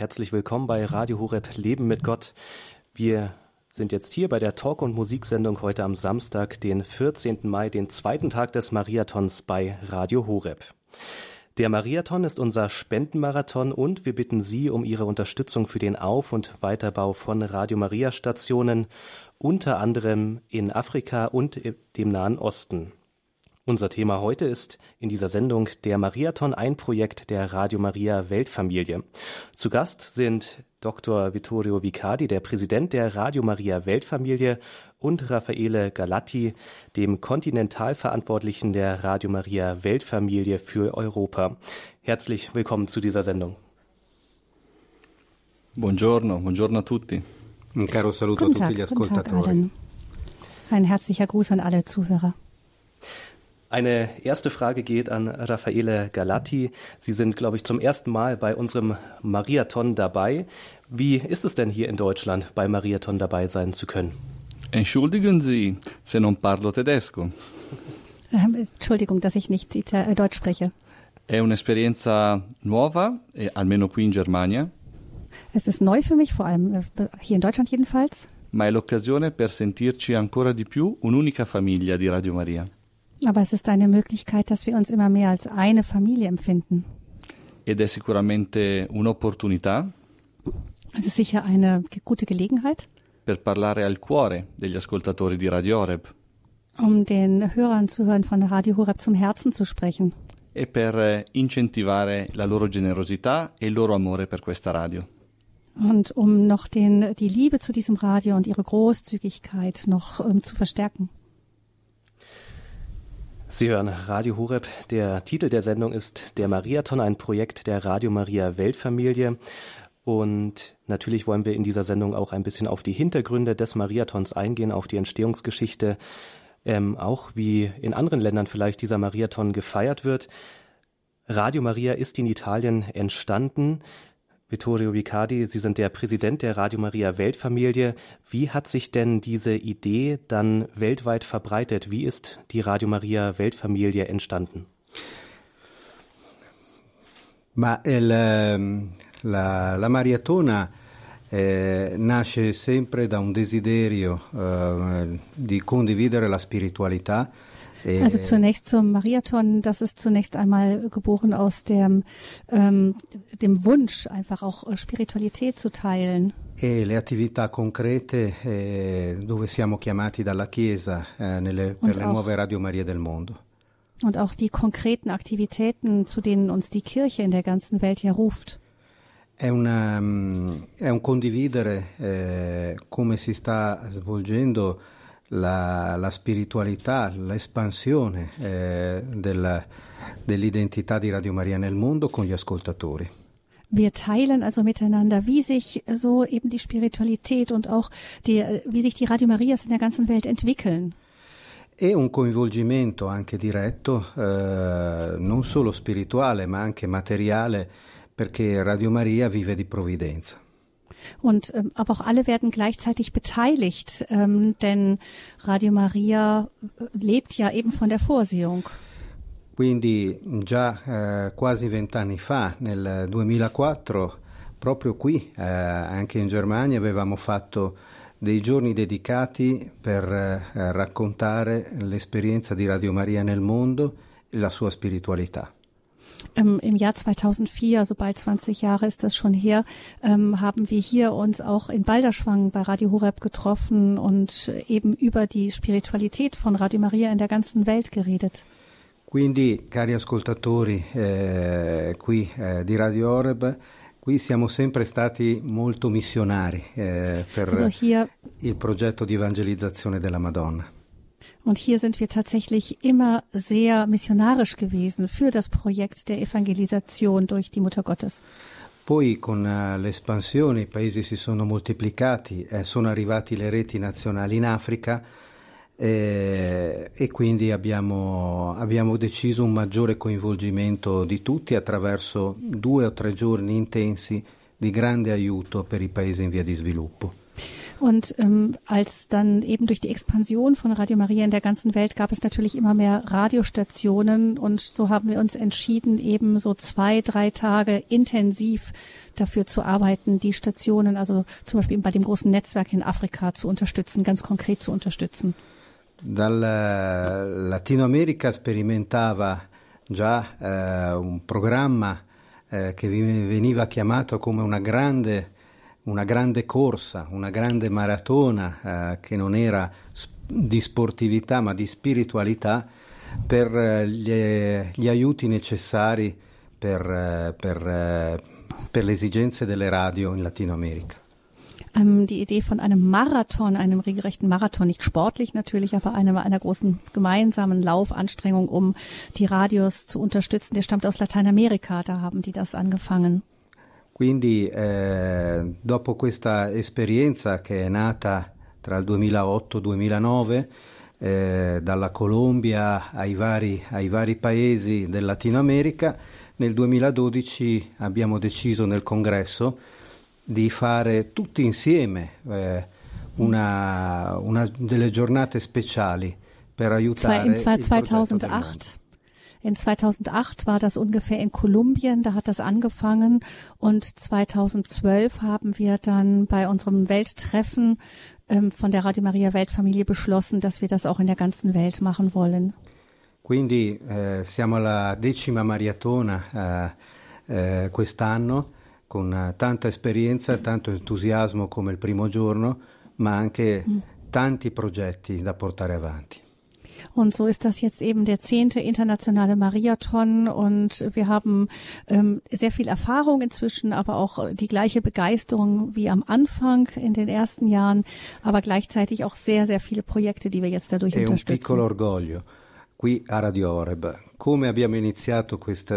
herzlich willkommen bei Radio Horeb Leben mit Gott. Wir sind jetzt hier bei der Talk- und Musiksendung heute am Samstag, den 14. Mai, den zweiten Tag des Mariathons bei Radio Horeb. Der Mariathon ist unser Spendenmarathon und wir bitten Sie um Ihre Unterstützung für den Auf- und Weiterbau von Radio Maria Stationen, unter anderem in Afrika und dem Nahen Osten. Unser Thema heute ist in dieser Sendung der Mariathon, ein Projekt der Radio Maria Weltfamilie. Zu Gast sind Dr. Vittorio Vicardi, der Präsident der Radio Maria Weltfamilie, und Raffaele Galati, dem Kontinentalverantwortlichen der Radio Maria Weltfamilie für Europa. Herzlich willkommen zu dieser Sendung. Buongiorno a tutti. Un caro saluto a tutti gli ascoltatori. Ein herzlicher Gruß an alle Zuhörer. Eine erste Frage geht an Raffaele Galati. Sie sind, glaube ich, zum ersten Mal bei unserem Mariathon dabei. Wie ist es denn hier in Deutschland, bei Mariathon dabei sein zu können? Entschuldigen Sie, se non parlo tedesco. Entschuldigung, dass ich nicht Deutsch spreche. È un'esperienza nuova, almeno qui in Germania. Es ist neu für mich, vor allem hier in Deutschland jedenfalls. Ma è l'occasione per sentirci ancora di più un'unica famiglia di Radio Maria. Aber es ist eine Möglichkeit, dass wir uns immer mehr als eine Familie empfinden. Ed è sicuramente un'opportunità. Es ist sicher eine gute Gelegenheit, per parlare al cuore degli ascoltatori di Radio Horeb. Um den Hörern zu hören von Radio Horeb zum Herzen zu sprechen. E per incentivare la loro generosità e il loro amore per questa radio. Und um noch die Liebe zu diesem Radio und ihre Großzügigkeit noch zu verstärken. Sie hören Radio Horeb. Der Titel der Sendung ist Der Mariathon, ein Projekt der Radio Maria Weltfamilie. Und natürlich wollen wir in dieser Sendung auch ein bisschen auf die Hintergründe des Mariathons eingehen, auf die Entstehungsgeschichte, auch wie in anderen Ländern vielleicht dieser Mariathon gefeiert wird. Radio Maria ist in Italien entstanden. Vittorio Vicardi, Sie sind der Präsident der Radio Maria Weltfamilie. Wie hat sich denn diese Idee dann weltweit verbreitet? Wie ist die Radio Maria Weltfamilie entstanden? Ma la Mariatona nasce sempre da un desiderio di condividere la spiritualità. Also zunächst zum Mariathon, das ist zunächst einmal geboren aus dem Wunsch, einfach auch Spiritualität zu teilen. E le attività concrete dove siamo chiamati dalla Chiesa per le nuove Radio Maria del mondo. Und auch die konkreten Aktivitäten, zu denen uns die Kirche in der ganzen Welt ja ruft. È un condividere come si sta svolgendo la spiritualità, l'espansione dell'identità di Radio Maria nel mondo con gli ascoltatori. Wir teilen also miteinander, wie sich so eben die Spiritualität und auch wie sich die Radio Marias in der ganzen Welt entwickeln. E un coinvolgimento anche diretto, non solo spirituale ma anche materiale, perché Radio Maria vive di provvidenza. Und aber auch alle werden gleichzeitig beteiligt, denn Radio Maria lebt ja eben von der Vorsehung. Quindi già quasi 20 anni fa, nel 2004, proprio qui, anche in Germania, avevamo fatto dei giorni dedicati per raccontare l'esperienza di Radio Maria nel mondo e la sua spiritualità. Im Jahr 2004, also bald 20 Jahre ist das schon her, haben wir hier uns auch in Balderschwang bei Radio Horeb getroffen und eben über die Spiritualität von Radio Maria in der ganzen Welt geredet. Quindi, cari ascoltatori qui di Radio Horeb, qui siamo sempre stati molto missionari per il progetto di evangelizzazione della Madonna. Und hier sind wir tatsächlich immer sehr missionarisch gewesen für das Projekt der Evangelisation durch die Mutter Gottes. Poi con l'espansione i paesi si sono moltiplicati, sono arrivati le reti nazionali in Africa e quindi abbiamo deciso un maggiore coinvolgimento di tutti attraverso 2 o 3 giorni intensi di grande aiuto per i paesi in via di sviluppo. Und als dann eben durch die Expansion von Radio Maria in der ganzen Welt gab es natürlich immer mehr Radiostationen und so haben wir uns entschieden, eben so 2-3 Tage intensiv dafür zu arbeiten, die Stationen, also zum Beispiel bei dem großen Netzwerk in Afrika zu unterstützen, ganz konkret zu unterstützen. Dal Latino America sperimentava già un programma che veniva chiamato come una grande corsa, una grande maratona che non era di sportività ma di spiritualità per gli aiuti necessari per le esigenze delle radio in Latino America. Die Idee von einem Marathon, einem regelrechten Marathon, nicht sportlich natürlich, aber einer großen gemeinsamen Laufanstrengung, um die Radios zu unterstützen, der stammt aus Lateinamerika, da haben die das angefangen. Quindi dopo questa esperienza che è nata tra il 2008-2009 dalla Colombia ai vari paesi del Latino America, nel 2012 abbiamo deciso nel congresso di fare tutti insieme una delle giornate speciali per aiutare il progetto del mondo. In 2008 war das ungefähr in Kolumbien, da hat das angefangen und 2012 haben wir dann bei unserem Welttreffen von der Radio Maria Weltfamilie beschlossen, dass wir das auch in der ganzen Welt machen wollen. Quindi siamo alla 10ª maratona quest'anno con tanta esperienza, tanto entusiasmo come il primo giorno, ma anche tanti progetti da portare avanti. Und so ist das jetzt eben der 10. internationale Mariathon und wir haben sehr viel Erfahrung inzwischen, aber auch die gleiche Begeisterung wie am Anfang in den ersten Jahren, aber gleichzeitig auch sehr, sehr viele Projekte, die wir jetzt dadurch unterstützen. Un piccolo orgoglio qui a Radio Horeb. Come abbiamo iniziato questi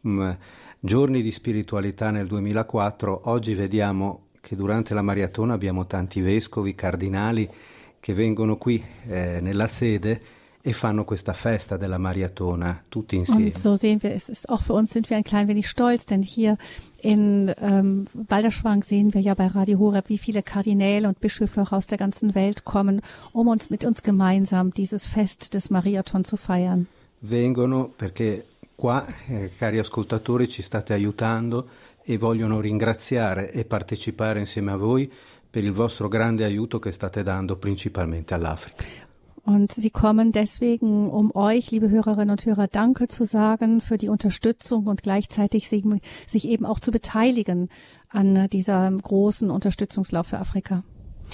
giorni di spiritualità nel 2004, oggi vediamo che durante la maratona abbiamo tanti vescovi, cardinali che vengono qui nella sede e fanno questa festa della Maratona tutti insieme. Und so sehen wir, es ist auch für uns sind wir ein klein wenig stolz, denn hier in Balderschwang sehen wir ja bei Radio Horeb, wie viele Kardinäle und Bischöfe auch aus der ganzen Welt kommen, um mit uns gemeinsam dieses Fest des Mariathon zu feiern. Vengono perché qua, cari ascoltatori, ci state aiutando e vogliono ringraziare e partecipare insieme a voi per il vostro grande aiuto che state dando principalmente all'Africa. Und sie kommen deswegen, um euch, liebe Hörerinnen und Hörer, Danke zu sagen für die Unterstützung und gleichzeitig sich eben auch zu beteiligen an dieser großen Unterstützungslauf für Afrika.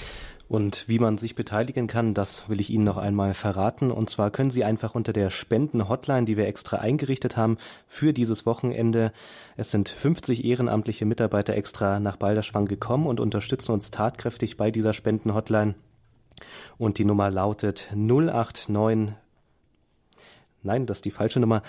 Und wie man sich beteiligen kann, das will ich Ihnen noch einmal verraten. Und zwar können Sie einfach unter der Spenden-Hotline, die wir extra eingerichtet haben für dieses Wochenende. Es sind 50 ehrenamtliche Mitarbeiter extra nach Balderschwang gekommen und unterstützen uns tatkräftig bei dieser Spenden-Hotline. Und die Nummer lautet 089, nein, das ist die falsche Nummer,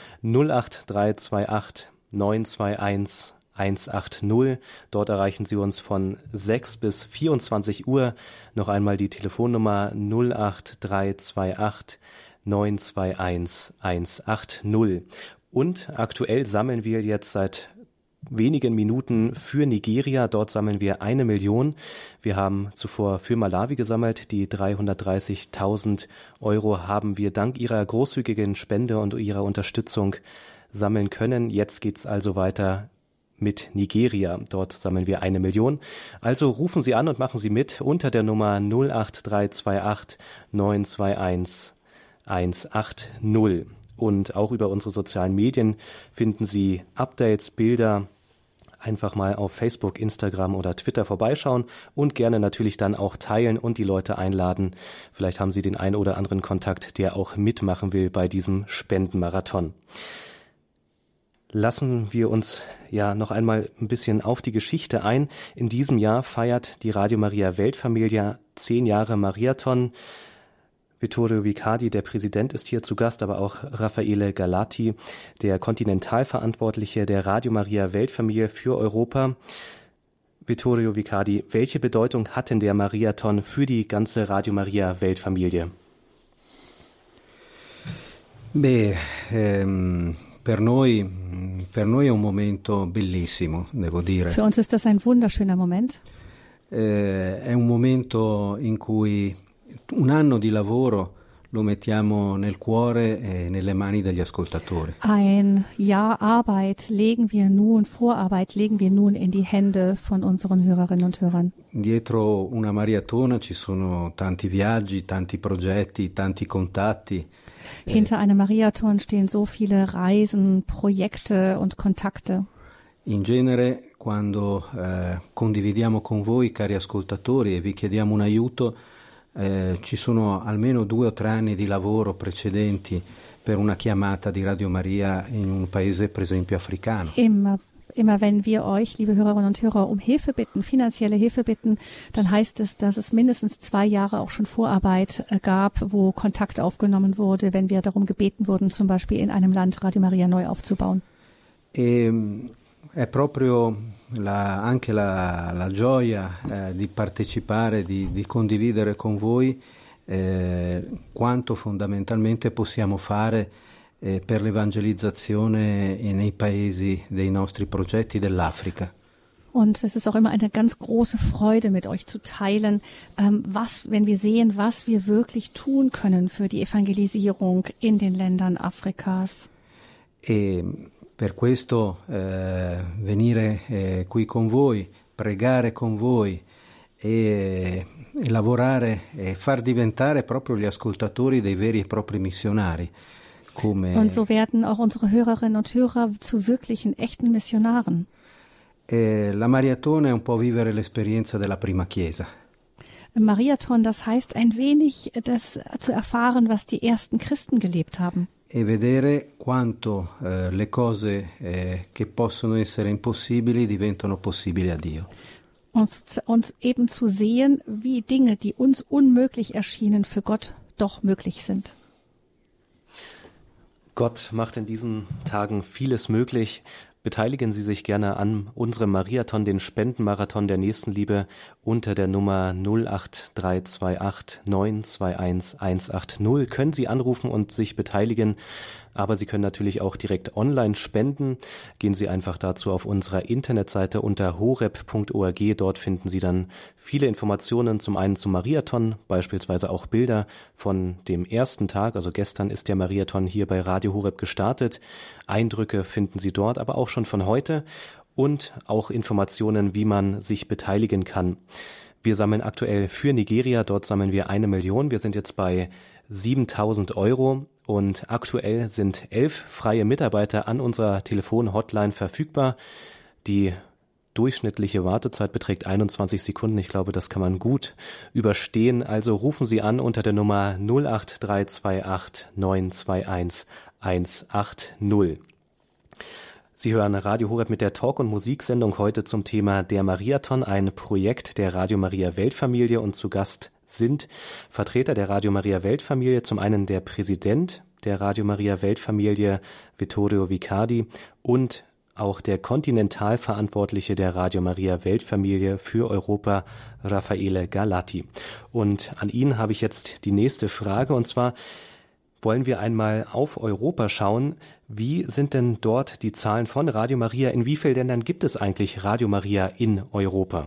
08328 921 180. Dort erreichen Sie uns von 6 bis 24 Uhr. Noch einmal die Telefonnummer 08328 921 180. Und aktuell sammeln wir jetzt seit wenigen Minuten für Nigeria. Dort sammeln wir 1 Million. Wir haben zuvor für Malawi gesammelt. Die 330.000 Euro haben wir dank Ihrer großzügigen Spende und Ihrer Unterstützung sammeln können. Jetzt geht's also weiter mit Nigeria. Dort sammeln wir 1 Million. Also rufen Sie an und machen Sie mit unter der Nummer 08328 921 180. Und auch über unsere sozialen Medien finden Sie Updates, Bilder. Einfach mal auf Facebook, Instagram oder Twitter vorbeischauen und gerne natürlich dann auch teilen und die Leute einladen. Vielleicht haben Sie den einen oder anderen Kontakt, der auch mitmachen will bei diesem Spendenmarathon. Lassen wir uns ja noch einmal ein bisschen auf die Geschichte ein. In diesem Jahr feiert die Radio Maria Weltfamilie 10 Jahre Mariathon. Vittorio Vicardi, der Präsident, ist hier zu Gast, aber auch Raffaele Galati, der Kontinentalverantwortliche der Radio Maria Weltfamilie für Europa. Vittorio Vicardi, welche Bedeutung hat denn der Mariathon für die ganze Radio Maria Weltfamilie? Per noi è un momento bellissimo, devo dire. Für uns ist das ein wunderschöner Moment. è un momento in cui un anno di lavoro lo mettiamo nel cuore e nelle mani degli ascoltatori. Ein Jahr Vorarbeit legen wir nun in die Hände von unseren Hörerinnen und Hörern. Dietro una maratona ci sono tanti viaggi, tanti progetti, tanti contatti. Hinter einem Mariathon stehen so viele Reisen, Projekte und Kontakte. In genere, quando condividiamo con voi, cari ascoltatori, e vi chiediamo un aiuto, ci sono almeno 2 o 3 anni di lavoro precedenti per una chiamata di Radio Maria in un paese, per esempio, africano. Immer wenn wir euch, liebe Hörerinnen und Hörer, um Hilfe bitten, finanzielle Hilfe bitten, dann heißt es, dass es mindestens 2 Jahre auch schon Vorarbeit gab, wo Kontakt aufgenommen wurde, wenn wir darum gebeten wurden, zum Beispiel in einem Land Radio Maria neu aufzubauen. È proprio anche la gioia di partecipare, di condividere con voi quanto fondamentalmente possiamo fare per l'evangelizzazione nei paesi dei nostri progetti dell'Africa. Und es ist auch immer eine ganz große Freude, mit euch zu teilen, wenn wir sehen, was wir wirklich tun können für die Evangelisierung in den Ländern Afrikas. Per questo venire qui con voi, pregare con voi e lavorare e far diventare proprio gli ascoltatori dei veri e propri missionari. Und so werden auch unsere Hörerinnen und Hörer zu wirklichen, echten Missionaren. La maratona è un po' vivere l'esperienza della prima Chiesa. Mariathon, das heißt ein wenig das zu erfahren, was die ersten Christen gelebt haben. E vedere quanto le cose che possono essere impossibili diventano possibili a Dio. Und eben zu sehen, wie Dinge, die uns unmöglich erschienen, für Gott doch möglich sind. Gott macht in diesen Tagen vieles möglich. Beteiligen Sie sich gerne an unserem Mariathon, den Spendenmarathon der Nächstenliebe, unter der Nummer 08328 921 180. Können Sie anrufen und sich beteiligen, aber Sie können natürlich auch direkt online spenden. Gehen Sie einfach dazu auf unserer Internetseite unter horeb.org. Dort finden Sie dann viele Informationen, zum einen zum Mariathon, beispielsweise auch Bilder von dem ersten Tag, also gestern ist der Mariathon hier bei Radio Horeb gestartet. Eindrücke finden Sie dort, aber auch schon von heute und auch Informationen, wie man sich beteiligen kann. Wir sammeln aktuell für Nigeria, dort sammeln wir 1 Million. Wir sind jetzt bei 7.000 Euro und aktuell sind 11 freie Mitarbeiter an unserer Telefon-Hotline verfügbar. Die durchschnittliche Wartezeit beträgt 21 Sekunden. Ich glaube, das kann man gut überstehen. Also rufen Sie an unter der Nummer 08328 921 180. Sie hören Radio Horeb mit der Talk- und Musiksendung heute zum Thema Der Mariathon, ein Projekt der Radio Maria Weltfamilie, und zu Gast sind Vertreter der Radio Maria Weltfamilie, zum einen der Präsident der Radio Maria Weltfamilie, Vittorio Vicardi, und auch der Kontinentalverantwortliche der Radio Maria Weltfamilie für Europa, Raffaele Galati. Und an ihn habe ich jetzt die nächste Frage, und zwar wollen wir einmal auf Europa schauen. Wie sind denn dort die Zahlen von Radio Maria? In wie vielen Ländern gibt es eigentlich Radio Maria in Europa?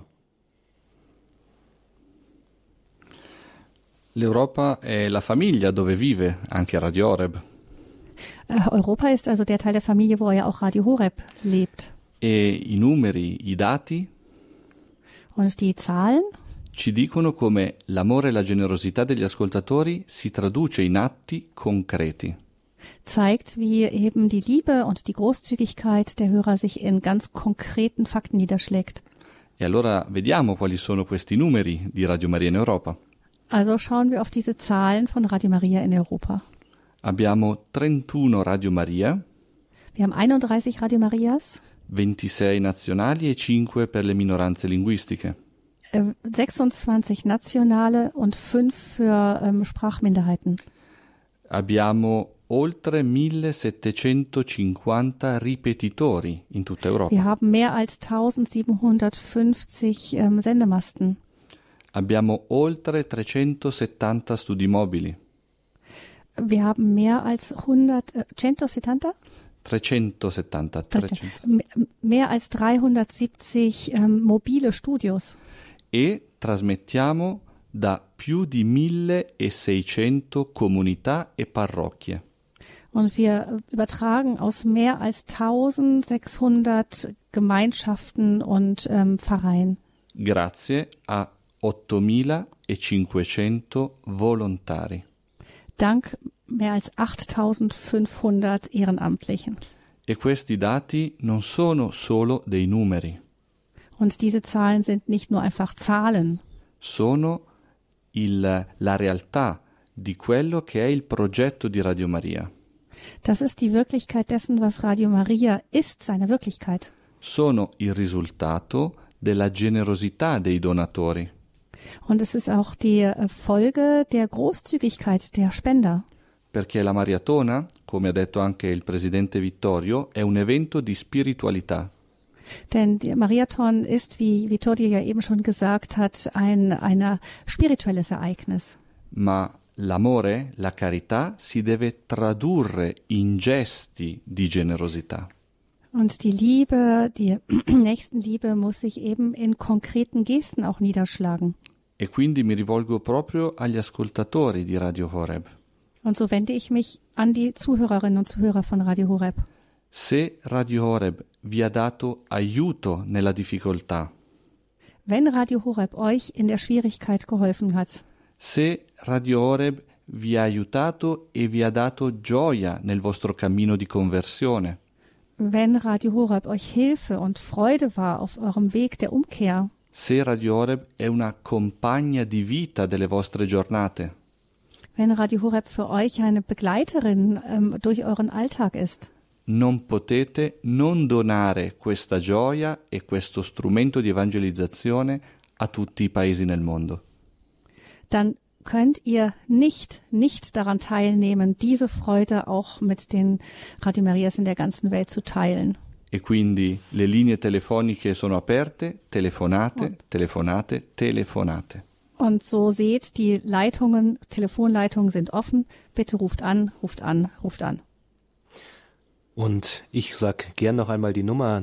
L'Europa è la famiglia dove vive anche Radio Horeb. Europa ist also der Teil der Familie, wo ja auch Radio Horeb lebt. E i numeri, i dati Und die Zahlen ci dicono come l'amore e la generosità degli ascoltatori si traduce in atti concreti. zeigt, wie eben die Liebe und die Großzügigkeit der Hörer sich in ganz konkreten Fakten niederschlägt. E allora vediamo quali sono questi numeri di Radio Maria in Europa. Also schauen wir auf diese Zahlen von Radio Maria in Europa. Abbiamo 31 Radio Maria, Wir haben 31 Radio Marias, 26 nazionali e 5 per le minoranze linguistiche. 26 nationale und 5 für Sprachminderheiten. Abbiamo oltre 1750 ripetitori in tutta Europa. Wir haben mehr als 1750 Sendemasten. Abbiamo oltre 370 studi mobili. Wir haben mehr als 170? 370. Mehr als 370 mobile Studios. e trasmettiamo da più di 1600 comunità e parrocchie. Und wir übertragen aus mehr als 1600 Gemeinschaften und Vereinen. Grazie a 8500 volontari. Dank mehr als 8500 Ehrenamtlichen. E questi dati non sono solo dei numeri, Und diese Zahlen sind nicht nur einfach Zahlen, sono la realtà di quello che è il progetto di Radio Maria. das ist die Wirklichkeit dessen, was Radio Maria ist, seine Wirklichkeit. Sono il risultato della generosità dei donatori. Und es ist auch die Folge der Großzügigkeit der Spender. Perché la Maratona, come ha detto anche il presidente Vittorio, è un evento di spiritualità. Denn der Mariathon ist, wie Vittorio ja eben schon gesagt hat, ein spirituelles Ereignis. Ma l'amore, la carità, si deve tradurre in gesti di generosità. Und die Liebe, die Nächstenliebe muss sich eben in konkreten Gesten auch niederschlagen. E quindi mi rivolgo proprio agli ascoltatori di Radio Horeb. Und so wende ich mich an die Zuhörerinnen und Zuhörer von Radio Horeb. Se Radio Horeb vi ha dato aiuto nella difficoltà, Wenn Radio Horeb euch in der Schwierigkeit geholfen hat, se Radio Horeb vi ha aiutato e vi ha dato gioia nel vostro cammino di conversione, wenn Radio Horeb euch Hilfe und Freude war auf eurem Weg der Umkehr, se Radio Horeb è una compagna di vita delle vostre giornate, wenn Radio Horeb für euch eine Begleiterin durch euren Alltag ist, non potete non donare questa gioia e questo strumento di evangelizzazione a tutti i paesi nel mondo. dann könnt ihr nicht daran teilnehmen, diese Freude auch mit den Radio Marias in der ganzen Welt zu teilen. E quindi le linee telefoniche sono aperte, telefonate, telefonate, telefonate. Und so seht, die Telefonleitungen sind offen. Bitte ruft an, ruft an, ruft an. Und ich sag gern noch einmal die Nummer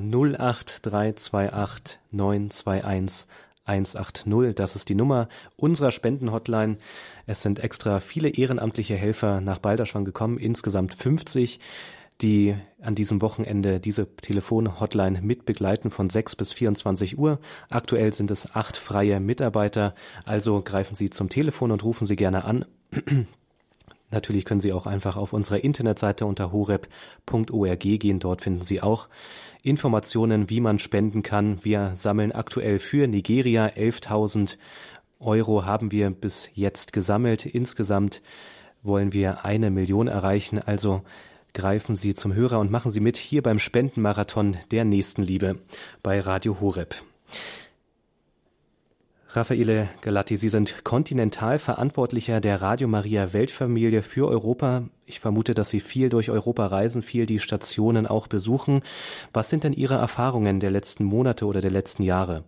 08328 921 180. Das ist die Nummer unserer Spendenhotline. Es sind extra viele ehrenamtliche Helfer nach Balderschwang gekommen, insgesamt 50, die an diesem Wochenende diese Telefonhotline mitbegleiten von 6 bis 24 Uhr. Aktuell sind es 8 freie Mitarbeiter, also greifen Sie zum Telefon und rufen Sie gerne an. Natürlich können Sie auch einfach auf unserer Internetseite unter horeb.org gehen. Dort finden Sie auch Informationen, wie man spenden kann. Wir sammeln aktuell für Nigeria 11.000 Euro haben wir bis jetzt gesammelt. Insgesamt wollen wir 1 Million erreichen. Also greifen Sie zum Hörer und machen Sie mit hier beim Spendenmarathon der Nächstenliebe bei Radio Horeb. Raffaele Galati, Sie sind Kontinentalverantwortlicher der Radio Maria Weltfamilie für Europa. Ich vermute, dass Sie viel durch Europa reisen, viel die Stationen auch besuchen. Was sind denn Ihre Erfahrungen der letzten Monate oder der letzten Jahre?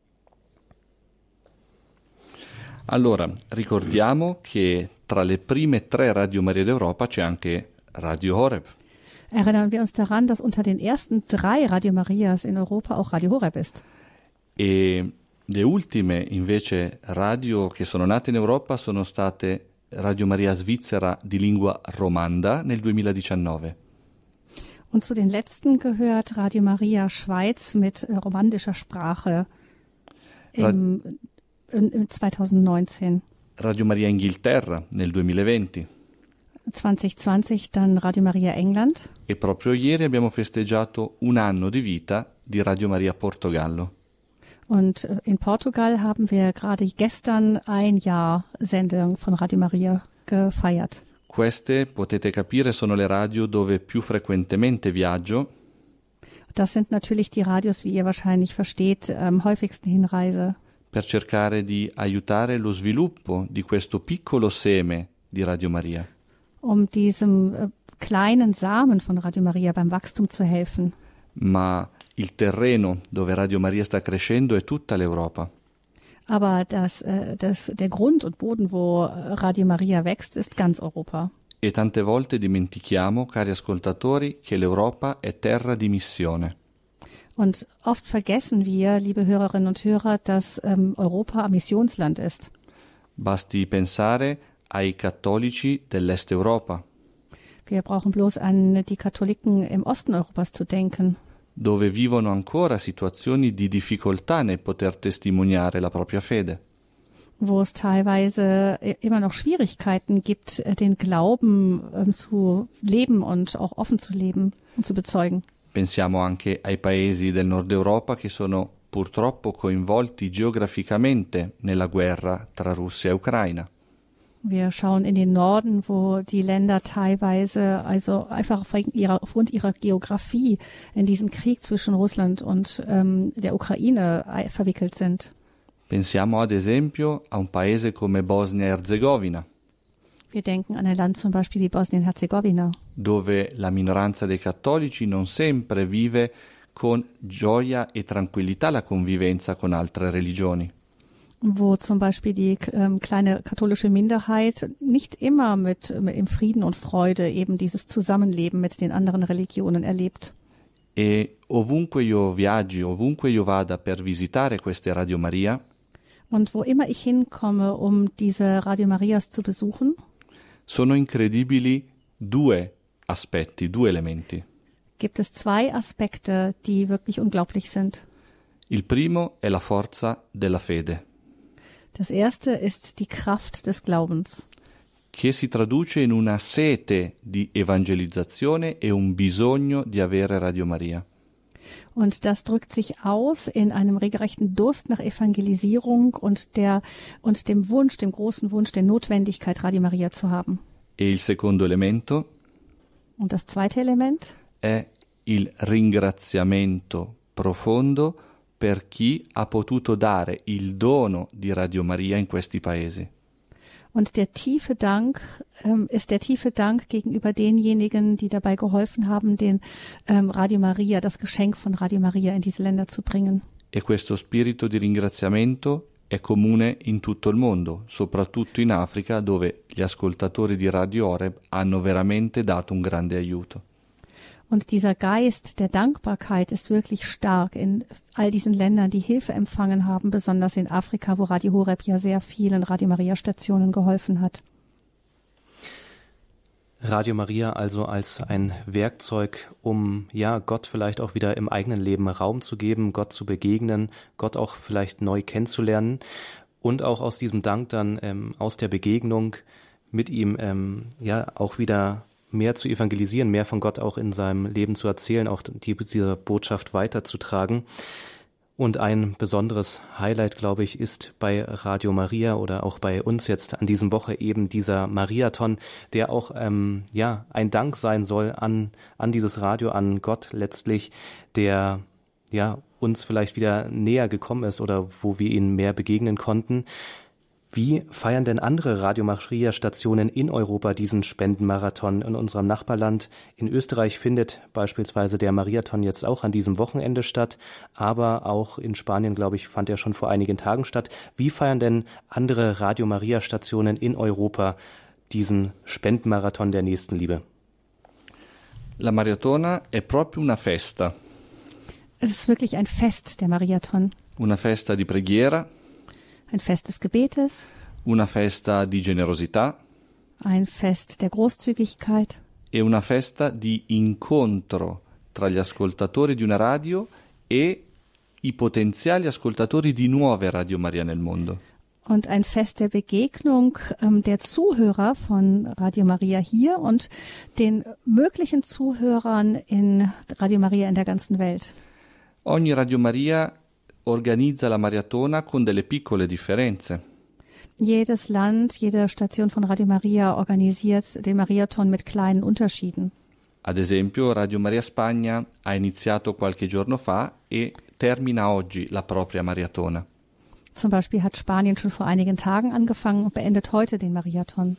Allora, ricordiamo che tra le prime 3 Radio Maria d'Europa c'è anche Radio Horeb. Erinnern wir uns daran, dass unter den ersten 3 Radio Marias in Europa auch Radio Horeb ist. E le ultime invece radio che sono nate in Europa sono state Radio Maria Svizzera di lingua romanda nel 2019. Und zu den letzten gehört Radio Maria Schweiz mit romandischer Sprache im 2019. Radio Maria Inghilterra nel 2020. 2020 dann Radio Maria England. E proprio ieri abbiamo festeggiato un anno di vita di Radio Maria Portogallo. Und in Portugal haben wir gerade gestern 1 Jahr Sendung von Radio Maria gefeiert. Queste, potete capire, sono le radio dove più frequentemente viaggio. Das sind natürlich die Radios, wie ihr wahrscheinlich versteht, am häufigsten hinreise. Per cercare di aiutare lo sviluppo di questo piccolo seme di Radio Maria. Um diesem kleinen Samen von Radio Maria beim Wachstum zu helfen. Ma il terreno dove Radio Maria sta crescendo è tutta l'Europa. Aber der Grund und Boden, wo Radio Maria wächst, ist ganz Europa. E tante volte dimentichiamo, cari ascoltatori, che l'Europa è terra di missione. Und oft vergessen wir, liebe Hörerinnen und Hörer, dass Europa ein Missionsland ist. Basti pensare ai cattolici dell'Est Europa, Wir brauchen bloß an die Katholiken im Osten Europas zu denken, dove vivono ancora situazioni di difficoltà nel poter testimoniare la propria fede. wo es teilweise immer noch Schwierigkeiten gibt, den Glauben zu leben und auch offen zu leben und zu bezeugen. Pensiamo anche ai paesi del Nord Europa che sono purtroppo coinvolti geograficamente nella guerra tra Russia e Ucraina. Wir schauen in den Norden, wo die Länder teilweise also einfach aufgrund ihrer Geografie in diesen Krieg zwischen Russland und der Ukraine verwickelt sind. Pensiamo ad esempio a un paese come Bosnia-Herzegovina, Wir denken an ein Land zum Beispiel wie Bosnien-Herzegowina, dove la minoranza dei cattolici non sempre vive con gioia e tranquillità la convivenza con altre religioni. wo zum Beispiel die kleine katholische Minderheit nicht immer mit im Frieden und Freude eben dieses Zusammenleben mit den anderen Religionen erlebt. E ovunque io viaggi, ovunque io vada per visitare queste Radio Maria, Und wo immer ich hinkomme, um diese Radio Marias zu besuchen, sono incredibili due aspetti, due elementi. gibt es zwei Aspekte, die wirklich unglaublich sind. Il primo è la forza della fede, Das erste ist die Kraft des Glaubens, che si traduce in una sete di evangelizzazione e un bisogno di avere Radio Maria. und das drückt sich aus in einem regelrechten Durst nach Evangelisierung und dem Wunsch, dem großen Wunsch der Notwendigkeit, Radio Maria zu haben. E il secondo elemento Und das zweite Element è il ringraziamento profondo per chi ha potuto dare il dono di Radio Maria in questi paesi. und der tiefe Dank ist der tiefe Dank gegenüber denjenigen, die dabei geholfen haben, den Radio Maria, das Geschenk von Radio Maria in diese Länder zu bringen. E questo spirito di ringraziamento è comune in tutto il mondo, soprattutto in Africa, dove gli ascoltatori di Radio Horeb hanno veramente dato un grande aiuto. Und dieser Geist der Dankbarkeit ist wirklich stark in all diesen Ländern, die Hilfe empfangen haben, besonders in Afrika, wo Radio Horeb ja sehr vielen Radio Maria Stationen geholfen hat. Radio Maria also als ein Werkzeug, um Gott vielleicht auch wieder im eigenen Leben Raum zu geben, Gott zu begegnen, Gott auch vielleicht neu kennenzulernen und auch aus diesem Dank dann aus der Begegnung mit ihm auch wieder mehr zu evangelisieren, mehr von Gott auch in seinem Leben zu erzählen, auch diese Botschaft weiterzutragen. Und ein besonderes Highlight, glaube ich, ist bei Radio Maria oder auch bei uns jetzt an diesem Woche eben dieser Mariathon, der auch ein Dank sein soll an dieses Radio, an Gott letztlich, der uns vielleicht wieder näher gekommen ist oder wo wir ihm mehr begegnen konnten. Wie feiern denn andere Radio Maria-Stationen in Europa diesen Spendenmarathon? In unserem Nachbarland in Österreich findet beispielsweise der Mariathon jetzt auch an diesem Wochenende statt, aber auch in Spanien, glaube ich, fand er schon vor einigen Tagen statt. Wie feiern denn andere Radio Maria-Stationen in Europa diesen Spendenmarathon der Nächstenliebe? La Mariatona è proprio una festa. Es ist wirklich ein Fest, der Mariathon. Una festa di preghiera, Ein Fest des Gebetes, una festa di generosità ein Fest der Großzügigkeit e una festa di incontro tra gli ascoltatori di una radio e i potenziali ascoltatori di nuove Radio Maria nel mondo. und ein Fest der Begegnung der Zuhörer von Radio Maria hier und den möglichen Zuhörern in Radio Maria in der ganzen Welt. Ogni Radio Maria organizza la maratona con delle piccole differenze. Jedes Land, jede Station von Radio Maria organisiert den Mariathon mit kleinen Unterschieden. Ad esempio, Radio Maria Spagna ha iniziato qualche giorno fa e termina oggi la propria maratona. Zum Beispiel hat Spanien schon vor einigen Tagen angefangen und beendet heute den Mariathon.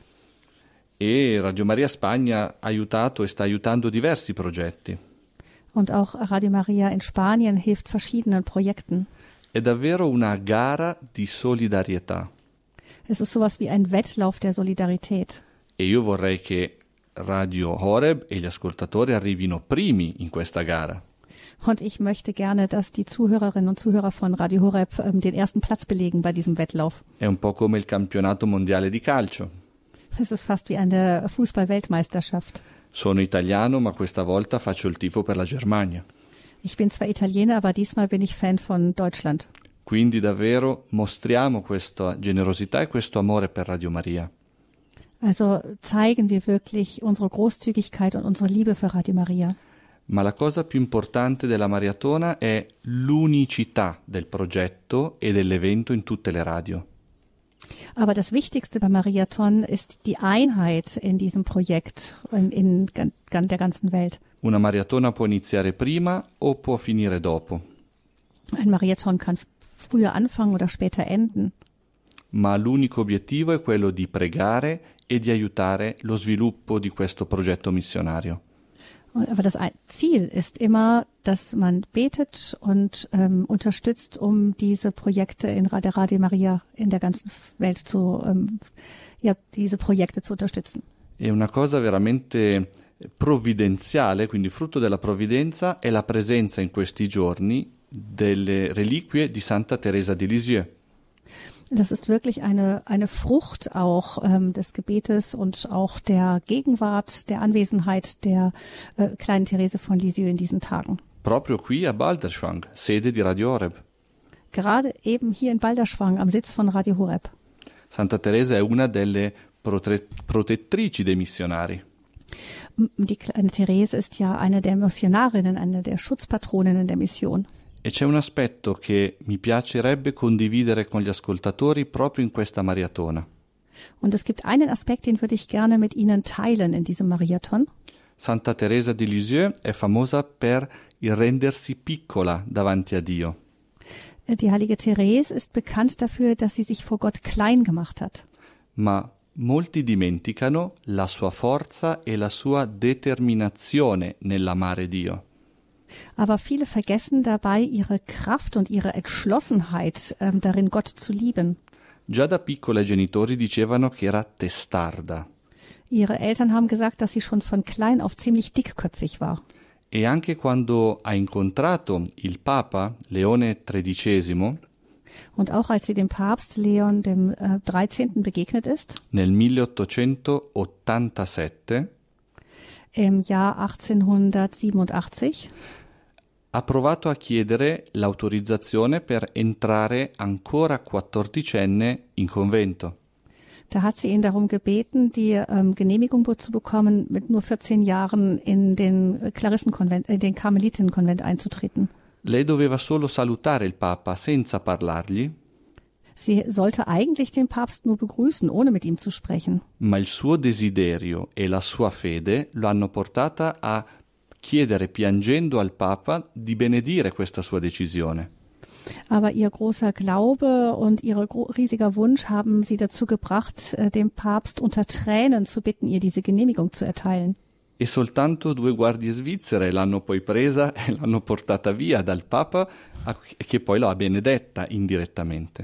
E Radio Maria Spagna ha aiutato e sta aiutando diversi progetti. Und auch Radio Maria in Spanien hilft verschiedenen Projekten. È davvero una gara di solidarietà. Es ist sowas wie ein Wettlauf der Solidarität. E io vorrei che Radio Horeb e gli ascoltatori arrivino primi in questa gara. Und ich möchte gerne, dass die Zuhörerinnen und Zuhörer von Radio Horeb den ersten Platz belegen bei diesem Wettlauf. È un po' come il campionato mondiale di calcio. Es ist fast wie eine Fußball-Weltmeisterschaft. Sono italiano, ma questa volta faccio il tifo per la Germania. Ich bin zwar Italiener, aber diesmal bin ich Fan von Deutschland. Quindi davvero mostriamo questa generosità e questo amore per Radio Maria. Also zeigen wir wirklich unsere Großzügigkeit und unsere Liebe für Radio Maria. Ma la cosa più importante della maratona è l'unicità del progetto e dell'evento in tutte le radio. Aber das Wichtigste beim Mariathon ist die Einheit in diesem Projekt in der ganzen Welt. Una maratona può iniziare prima o può finire dopo. Ein Mariathon kann früher anfangen oder später enden. Ma l'unico obiettivo è quello di pregare e di aiutare lo sviluppo di questo progetto missionario. Aber das Ziel ist immer, dass man betet und unterstützt, um diese Projekte in der Radio Maria in der ganzen Welt diese Projekte zu unterstützen. È una cosa veramente provvidenziale, quindi frutto della provvidenza, è la presenza in questi giorni delle reliquie di Santa Teresa di Lisieux. Das ist wirklich eine Frucht auch des Gebetes und auch der Gegenwart, der Anwesenheit der kleinen Therese von Lisieux in diesen Tagen. Proprio qui a Balderschwang, sede di Radio Horeb. Gerade eben hier in Balderschwang am Sitz von Radio Horeb. Santa Teresa è una delle protettrici dei missionari. Die kleine Therese ist ja eine der Missionarinnen, eine der Schutzpatroninnen der Mission. E c'è un aspetto che mi piacerebbe condividere con gli ascoltatori proprio in questa maratona. Und es gibt einen Aspekt, den würde ich gerne mit Ihnen teilen in diesem Mariathon. Santa Teresa di Lisieux è famosa per il rendersi piccola davanti a Dio. Die heilige Therese ist bekannt dafür, dass sie sich vor Gott klein gemacht hat. Ma molti dimenticano la sua forza e la sua determinazione nell'amare Dio. Aber viele vergessen dabei ihre Kraft und ihre Entschlossenheit, darin Gott zu lieben. Già da piccola i genitori dicevano che era testarda. Ihre Eltern haben gesagt, dass sie schon von klein auf ziemlich dickköpfig war. E anche quando ha incontrato il Papa Leone XIII, und auch als sie dem Papst Leon dem 13. begegnet ist, nel 1887, im Jahr 1887, ha provato a chiedere l'autorizzazione per entrare ancora 14enne in convento. Da hat sie ihn darum gebeten, die Genehmigung zu bekommen, mit nur 14 Jahren in den Karmelitinnenkonvent einzutreten. Lei doveva solo salutare il Papa senza parlargli. Sie sollte eigentlich den Papst nur begrüßen, ohne mit ihm zu sprechen. Ma il suo desiderio e la sua fede lo hanno portata a chiedere piangendo al Papa di benedire questa sua decisione. Aber ihr großer Glaube und ihr riesiger Wunsch haben sie dazu gebracht, dem Papst unter Tränen zu bitten, ihr diese Genehmigung zu erteilen. E soltanto 2 guardie svizzere l'hanno poi presa e l'hanno portata via dal Papa, che poi l'ha benedetta indirettamente.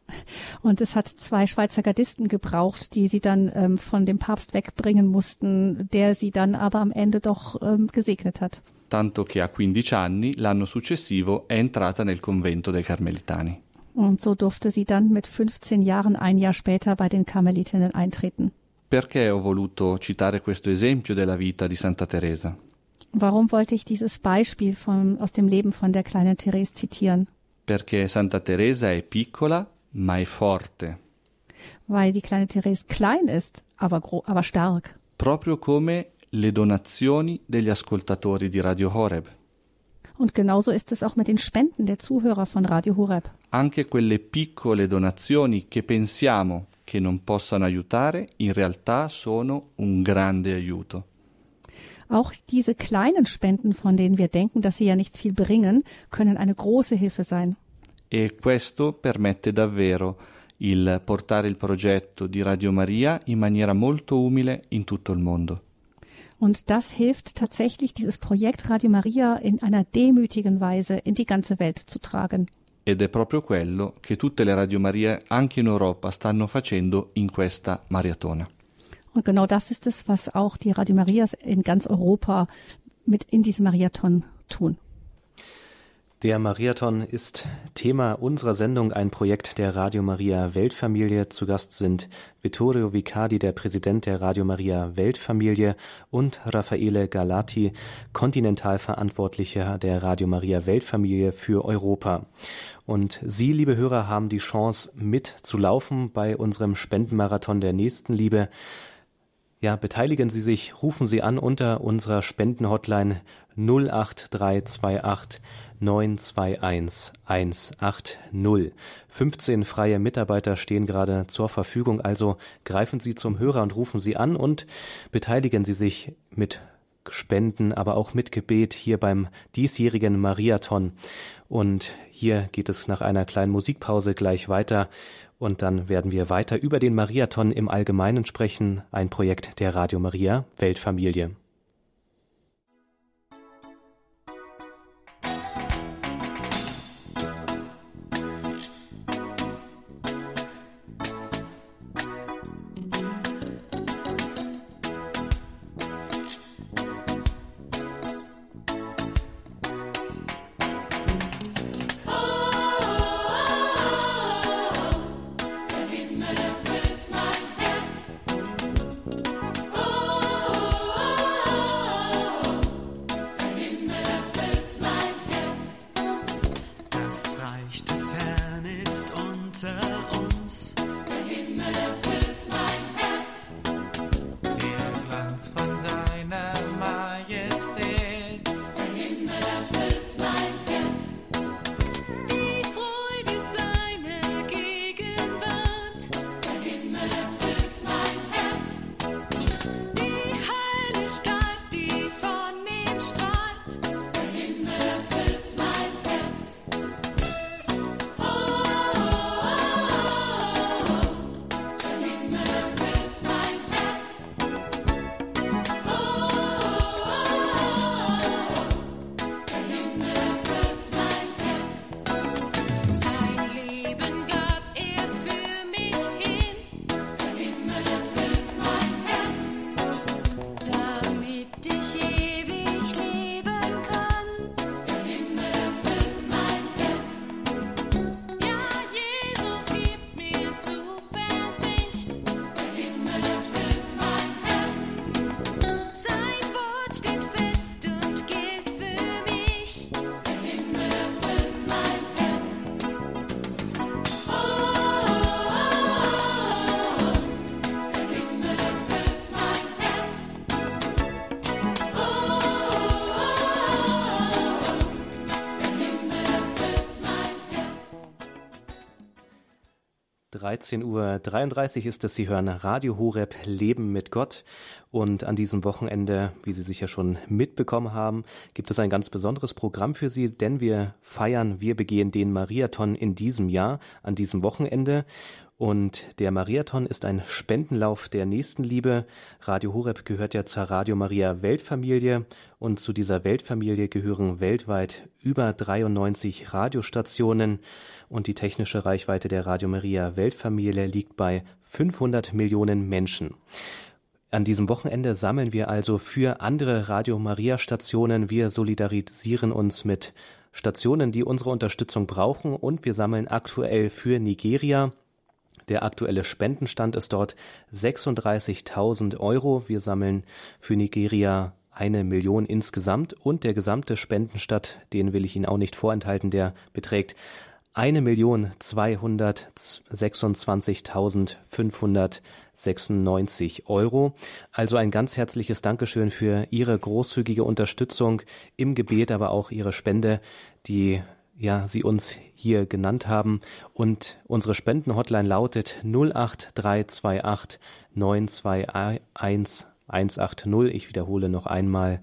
Und es hat 2 Schweizer Gardisten gebraucht, die sie dann von dem Papst wegbringen mussten, der sie dann aber am Ende doch gesegnet hat. Tanto che a 15 anni, l'anno successivo, è entrata nel convento dei Carmelitani. Und so durfte sie dann mit 15 Jahren ein Jahr später bei den Karmelitinnen eintreten. Perché ho voluto citare questo esempio della vita di Santa Teresa? Warum wollte ich dieses Beispiel aus dem Leben von der kleinen Therese zitieren? Perché Santa Teresa è piccola, ma è forte. Weil die kleine Therese klein ist, aber stark. Proprio come le donazioni degli ascoltatori di Radio Horeb. Und genauso ist es auch mit den Spenden der Zuhörer von Radio Horeb. Anche quelle piccole donazioni che pensiamo che non possano aiutare, in realtà sono un grande aiuto. Auch diese kleinen Spenden, von denen wir denken, dass sie ja nichts viel bringen, können eine große Hilfe sein. E questo permette davvero il portare il progetto di Radio Maria in maniera molto umile in tutto il mondo. Und das hilft tatsächlich, dieses Projekt Radio Maria in einer demütigen Weise in die ganze Welt zu tragen. Ed è proprio quello che tutte le Radio Maria anche in Europa stanno facendo in questa maratona. Und genau das ist es, was auch die Radio Marias in ganz Europa in diesem Mariathon tun. Der Mariathon ist Thema unserer Sendung, ein Projekt der Radio Maria Weltfamilie. Zu Gast sind Vittorio Vicardi, der Präsident der Radio Maria Weltfamilie, und Raffaele Galati, Kontinentalverantwortlicher der Radio Maria Weltfamilie für Europa. Und Sie, liebe Hörer, haben die Chance mitzulaufen bei unserem Spendenmarathon der Nächstenliebe. Ja, beteiligen Sie sich, rufen Sie an unter unserer Spendenhotline 08328 921 180. 15 freie Mitarbeiter stehen gerade zur Verfügung, also greifen Sie zum Hörer und rufen Sie an und beteiligen Sie sich mit Spenden, aber auch mit Gebet hier beim diesjährigen Mariathon. Und hier geht es nach einer kleinen Musikpause gleich weiter und dann werden wir weiter über den Mariathon im Allgemeinen sprechen, ein Projekt der Radio Maria Weltfamilie. Uhr 33 ist es, Sie hören Radio Horeb Leben mit Gott, und an diesem Wochenende, wie Sie sicher schon mitbekommen haben, gibt es ein ganz besonderes Programm für Sie, denn wir begehen den Mariathon in diesem Jahr, an diesem Wochenende. Und der Mariathon ist ein Spendenlauf der Nächstenliebe. Radio Horeb gehört ja zur Radio Maria Weltfamilie, und zu dieser Weltfamilie gehören weltweit über 93 Radiostationen, und die technische Reichweite der Radio Maria Weltfamilie liegt bei 500 Millionen Menschen. An diesem Wochenende sammeln wir also für andere Radio Maria Stationen. Wir solidarisieren uns mit Stationen, die unsere Unterstützung brauchen, und wir sammeln aktuell für Nigeria. Der aktuelle Spendenstand ist dort 36.000 €. Wir sammeln für Nigeria 1 Million insgesamt, und der gesamte Spendenstand, den will ich Ihnen auch nicht vorenthalten, der beträgt 1.226.596 €. Also ein ganz herzliches Dankeschön für Ihre großzügige Unterstützung im Gebet, aber auch Ihre Spende, die Sie uns hier genannt haben. Und unsere Spendenhotline lautet 08328 921 180. Ich wiederhole noch einmal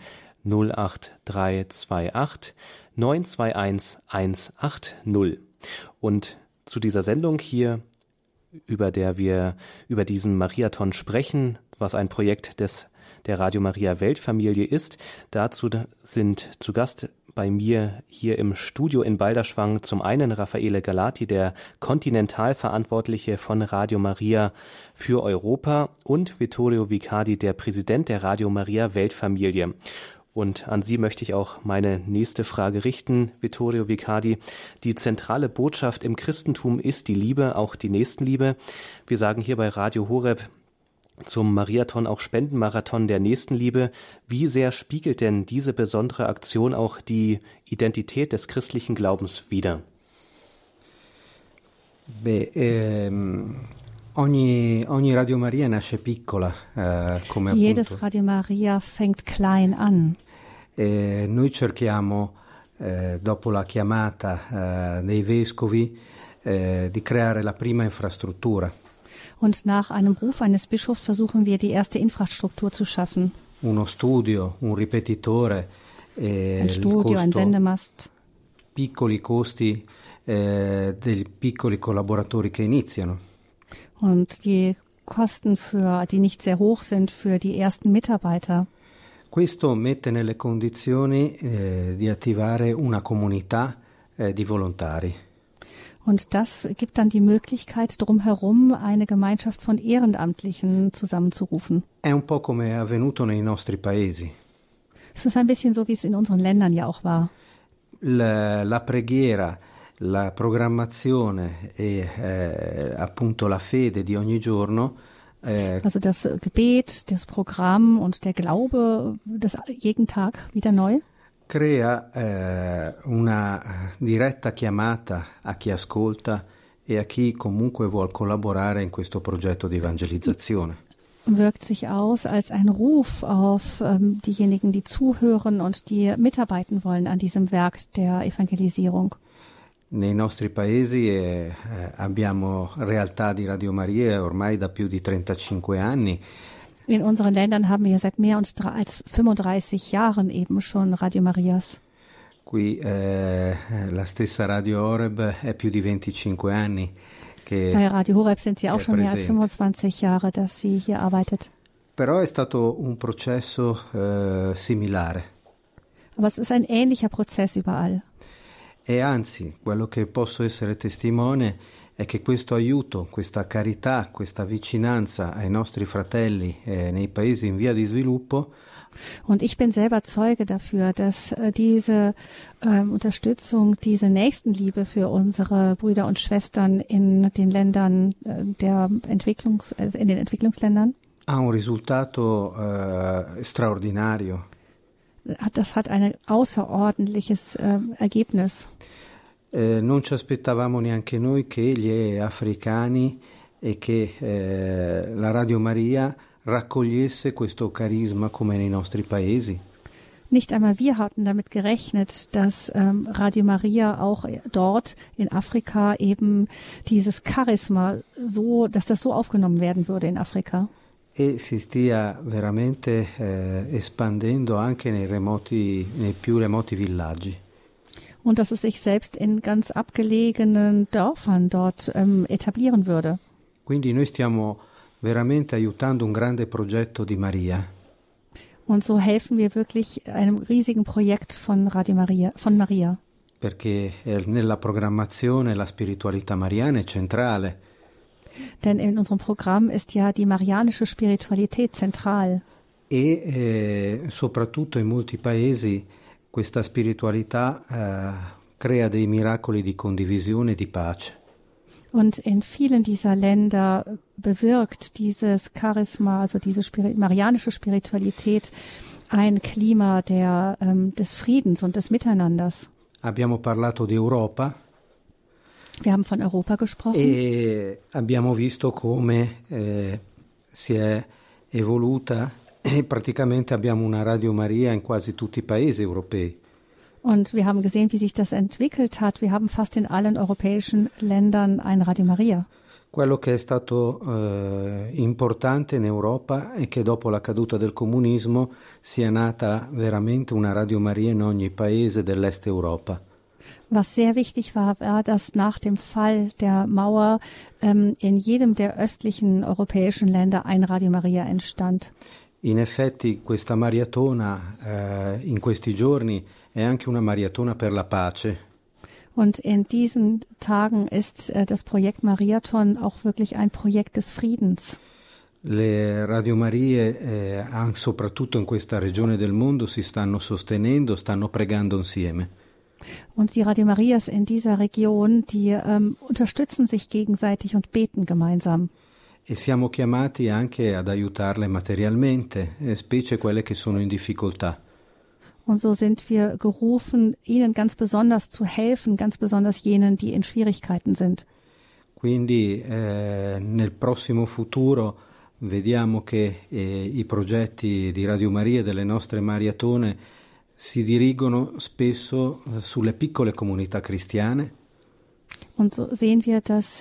08328 921 180. Und zu dieser Sendung hier, über diesen Mariathon sprechen, was ein Projekt der Radio Maria Weltfamilie ist, dazu sind zu Gast bei mir hier im Studio in Balderschwang zum einen Raffaele Galati, der Kontinentalverantwortliche von Radio Maria für Europa, und Vittorio Vicardi, der Präsident der Radio Maria Weltfamilie. Und an Sie möchte ich auch meine nächste Frage richten, Vittorio Vicardi. Die zentrale Botschaft im Christentum ist die Liebe, auch die Nächstenliebe. Wir sagen hier bei Radio Horeb zum Mariathon auch Spendenmarathon der Nächstenliebe. Wie sehr spiegelt denn diese besondere Aktion auch die Identität des christlichen Glaubens wider? Ogni Radio Maria nasce piccola, come Jedes appunto. Radio Maria fängt klein an. Noi cerchiamo, dopo la chiamata dei vescovi, di creare la prima infrastruttura. Und nach einem Ruf eines Bischofs versuchen wir, die erste Infrastruktur zu schaffen. Uno studio, un ripetitore, Ein Studio, ein Sendemast. piccoli costi dei piccoli collaboratori che iniziano. Und die Kosten, die nicht sehr hoch sind, für die ersten Mitarbeiter. Questo mette nelle condizioni di attivare una comunità di volontari. Und das gibt dann die Möglichkeit, drumherum eine Gemeinschaft von Ehrenamtlichen zusammenzurufen. È un po' come è avvenuto nei nostri paesi. Es ist ein bisschen so, wie es in unseren Ländern ja auch war. La preghiera, la programmazione e appunto la fede di ogni giorno Also das Gebet, das Programm und der Glaube, das jeden Tag wieder neu. crea una diretta chiamata a chi ascolta e a chi comunque vuol collaborare in questo progetto di evangelizzazione. Wirkt sich aus als ein Ruf auf diejenigen, die zuhören und die mitarbeiten wollen an diesem Werk der Evangelisierung. Nei nostri paesi abbiamo realtà di Radio Maria ormai da più di 35 anni. In unseren Ländern haben wir seit mehr als 35 Jahren eben schon Radio Marias. Qui la stessa Radio Horeb è più di 25 anni che Bei Radio Horeb sind sie auch che è schon mehr als presente. 25 Jahre, dass sie hier arbeitet. Però è stato un processo similare. Aber es ist ein ähnlicher Prozess überall. E anzi, quello che posso essere testimone è che questo aiuto, questa carità, questa vicinanza ai nostri fratelli nei paesi in via di sviluppo Und ich bin selber Zeuge dafür, dass diese Unterstützung, diese Nächstenliebe für unsere Brüder und Schwestern in den Ländern in den Entwicklungsländern, ha un risultato straordinario. das hat ein außerordentliches Ergebnis. Non ci aspettavamo neanche noi che gli africani e che la Radio Maria raccogliesse questo carisma come nei nostri paesi. Nicht einmal wir hatten damit gerechnet, dass Radio Maria auch dort in Afrika eben dieses Charisma dass das so aufgenommen werden würde in Afrika. E si stia veramente espandendo anche nei più remoti villaggi. Und dass es sich selbst in ganz abgelegenen Dörfern dort etablieren würde. Quindi noi stiamo veramente aiutando un grande progetto di Maria. Und so helfen wir wirklich einem riesigen Projekt von Maria. Perché nella programmazione la spiritualità mariana è centrale. Denn in unserem Programm ist ja die marianische Spiritualität zentral. E soprattutto in molti paesi questa spiritualità crea dei miracoli di condivisione e di pace. Und in vielen dieser Länder bewirkt dieses Charisma, also diese marianische Spiritualität, ein Klima des Friedens und des Miteinanders. Abbiamo parlato di Europa. Wir haben von Europa gesprochen. E abbiamo visto come si è evoluta e praticamente abbiamo una Radio Maria in quasi tutti i paesi europei. Und wir haben gesehen, wie sich das entwickelt hat. Wir haben fast in allen europäischen Ländern ein Radio Maria. Quello che è stato importante in Europa è che dopo la caduta del comunismo sia nata veramente una Radio Maria in ogni paese dell'Est Europa. Was sehr wichtig war, dass nach dem Fall der Mauer in jedem der östlichen europäischen Länder ein Radio Maria entstand. In effetti questa maratona in questi giorni è anche una maratona per la pace. Und in diesen Tagen ist das Projekt Mariathon auch wirklich ein Projekt des Friedens. Le radiomarie, soprattutto in questa regione del mondo, si stanno sostenendo, stanno pregando insieme. Und die Radio Marias in dieser Region, die unterstützen sich gegenseitig und beten gemeinsam. E siamo chiamati anche ad aiutarle materialmente, specie quelle che sono in difficoltà. Und so sind wir gerufen, ihnen ganz besonders zu helfen, ganz besonders jenen, die in Schwierigkeiten sind. Quindi nel prossimo futuro vediamo che i progetti di Radio Maria e delle nostre Mariatone si dirigono spesso sulle piccole comunità cristiane. Und so sehen wir, dass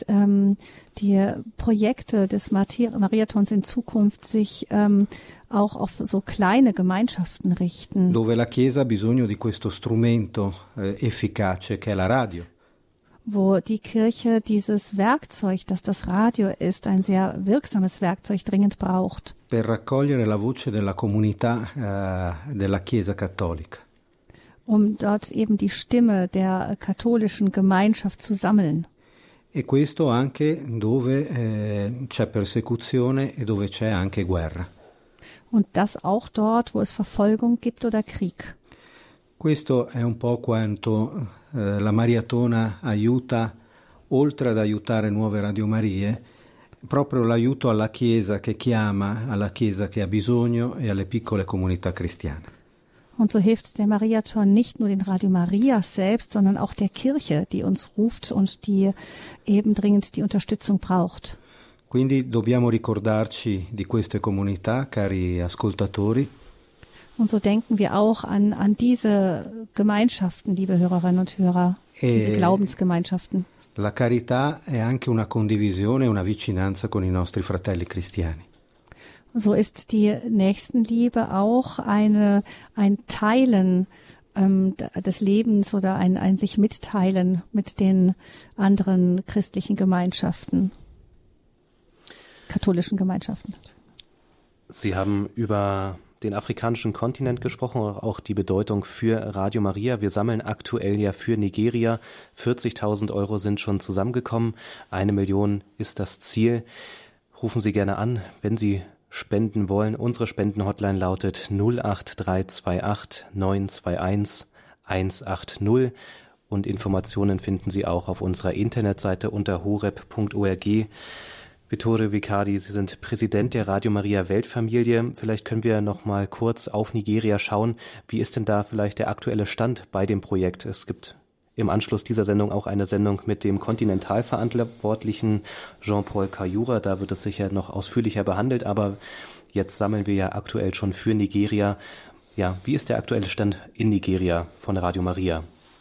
die Projekte des Mariatons in Zukunft sich auch auf so kleine Gemeinschaften richten. Dove la Chiesa ha bisogno di questo strumento efficace che è la radio. Wo die Kirche dieses Werkzeug, das das Radio ist, ein sehr wirksames Werkzeug dringend braucht. Per raccogliere la voce della comunità della Chiesa cattolica. Um dort eben die Stimme der katholischen Gemeinschaft zu sammeln. E questo anche dove c'è persecuzione e dove c'è anche guerra. Und das auch dort, wo es Verfolgung gibt oder Krieg. Questo è un po' quanto la Mariatona aiuta, oltre ad aiutare nuove radiomarie, proprio l'aiuto alla Chiesa che chiama, alla Chiesa che ha bisogno e alle piccole comunità cristiane. Und so hilft der Mariaton nicht nur den Radio Maria selbst, sondern auch der Kirche, die uns ruft und die eben dringend die Unterstützung braucht. Quindi dobbiamo ricordarci di queste comunità, cari ascoltatori. Und so denken wir auch an diese Gemeinschaften, liebe Hörerinnen und Hörer, diese Glaubensgemeinschaften. La carità è anche una condivisione, una vicinanza con i nostri fratelli cristiani. So ist die Nächstenliebe auch ein Teilen des Lebens oder ein sich mitteilen mit den anderen christlichen Gemeinschaften, katholischen Gemeinschaften. Sie haben über den afrikanischen Kontinent gesprochen, auch die Bedeutung für Radio Maria. Wir sammeln aktuell ja für Nigeria. 40.000 Euro sind schon zusammengekommen. 1 Million ist das Ziel. Rufen Sie gerne an, wenn Sie spenden wollen. Unsere Spendenhotline lautet 08328 921 180 und Informationen finden Sie auch auf unserer Internetseite unter horeb.org. Vittorio Vicardi, Sie sind Präsident der Radio Maria Weltfamilie. Vielleicht können wir noch mal kurz auf Nigeria schauen. Wie ist denn da vielleicht der aktuelle Stand bei dem Projekt? Es gibt im Anschluss dieser Sendung auch eine Sendung mit dem Kontinentalverantwortlichen Jean-Paul Kayura. Da wird es sicher noch ausführlicher behandelt, aber jetzt sammeln wir ja aktuell schon für Nigeria. Ja, wie ist der aktuelle Stand in Nigeria von Radio Maria?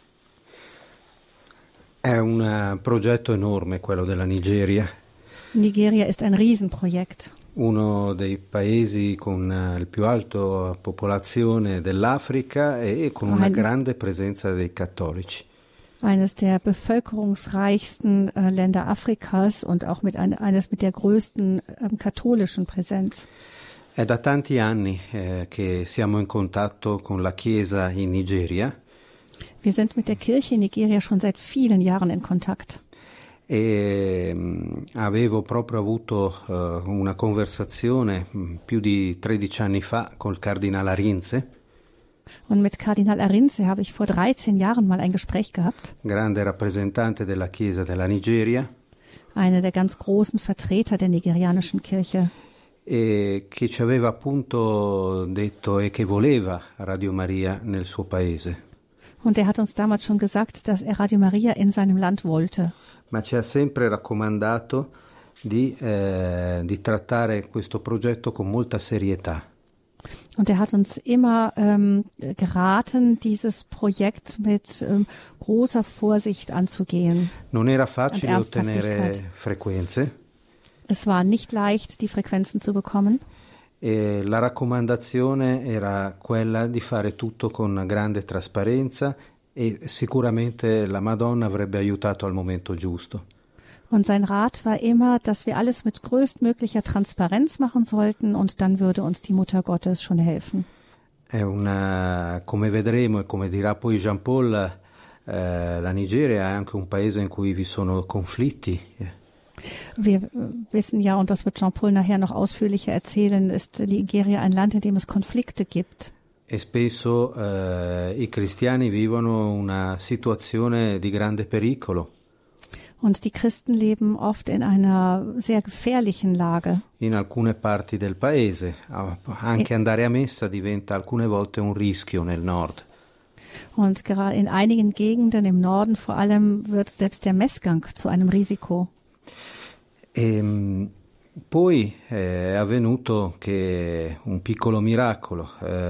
È un progetto enorme quello della Nigeria. Nigeria ist ein Riesenprojekt. Uno dei paesi con il più alto popolazione dell'Africa e con una grande presenza dei cattolici. Eines der bevölkerungsreichsten Länder Afrikas und auch eines mit der größten katholischen Präsenz. È da tanti anni che siamo in contatto con la Chiesa in Nigeria. Wir sind mit der Kirche in Nigeria schon seit vielen Jahren in Kontakt. E avevo proprio avuto una conversazione più di 13 anni fa col Cardinal Arinze. Und mit Kardinal Arinze habe ich vor 13 Jahren mal ein Gespräch gehabt. Grande rappresentante della Chiesa della Nigeria. Einer der ganz großen Vertreter der nigerianischen Kirche. E che ci aveva appunto detto e che voleva Radio Maria nel suo paese. Und er hat uns damals schon gesagt, dass er Radio Maria in seinem Land wollte. Ma ci ha sempre raccomandato di trattare questo progetto con molta serietà. Und er hat uns immer geraten, dieses Projekt mit großer Vorsicht anzugehen. Non era facile ottenere frequenze. Es war nicht leicht, die Frequenzen zu bekommen. E la raccomandazione era quella di fare tutto con grande trasparenza e sicuramente la Madonna avrebbe aiutato al momento giusto. Und sein Rat war immer, dass wir alles mit größtmöglicher Transparenz machen sollten und dann würde uns die Mutter Gottes schon helfen. È come vedremo e come dirà poi Jean-Paul, la Nigeria è anche un paese in cui vi sono conflitti. Wir wissen ja, und das wird Jean-Paul nachher noch ausführlicher erzählen, ist Nigeria ein Land, in dem es Konflikte gibt. E spesso i cristiani vivono una situazione di grande pericolo. Und die Christen leben oft in einer sehr gefährlichen Lage. In alcune parti del paese, anche andare a messa diventa alcune volte un rischio nel nord. Und gerade in einigen Gegenden im Norden vor allem wird selbst der Messgang zu einem Risiko. Poi è avvenuto che un piccolo miracolo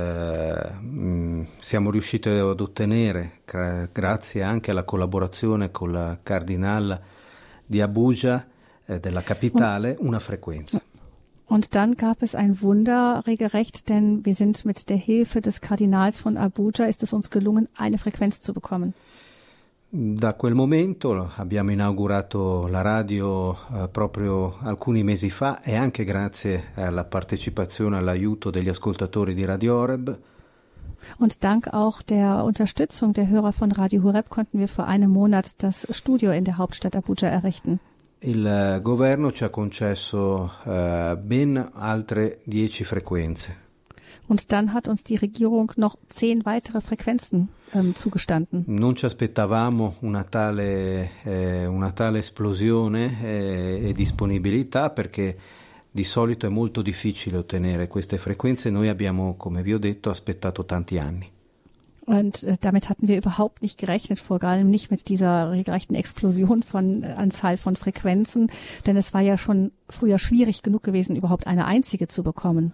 siamo riusciti ad ottenere, grazie anche alla collaborazione con la Cardinal di Abuja, della capitale, una frequenza. Und dann gab es ein Wunder regelrecht, denn wir sind mit der Hilfe des Kardinals von Abuja, ist es uns gelungen, eine Frequenz zu bekommen. Da quel momento abbiamo inaugurato la radio proprio alcuni mesi fa e anche grazie alla partecipazione, all'aiuto degli ascoltatori di Radio Horeb. Und dank auch der Unterstützung der Hörer von Radio Horeb konnten wir vor einem Monat das Studio in der Hauptstadt Abuja errichten. Il governo ci ha concesso ben altre 10 frequenze. Und dann hat uns die Regierung noch 10 weitere Frequenzen zugestanden. Non ci aspettavamo una tale esplosione e disponibilità, perché di solito è molto difficile ottenere queste frequenze. Noi abbiamo, come vi ho detto, aspettato tanti anni. Und damit hatten wir überhaupt nicht gerechnet, vor allem nicht mit dieser regelrechten Explosion von Anzahl von Frequenzen, denn es war ja schon früher schwierig genug gewesen, überhaupt eine einzige zu bekommen.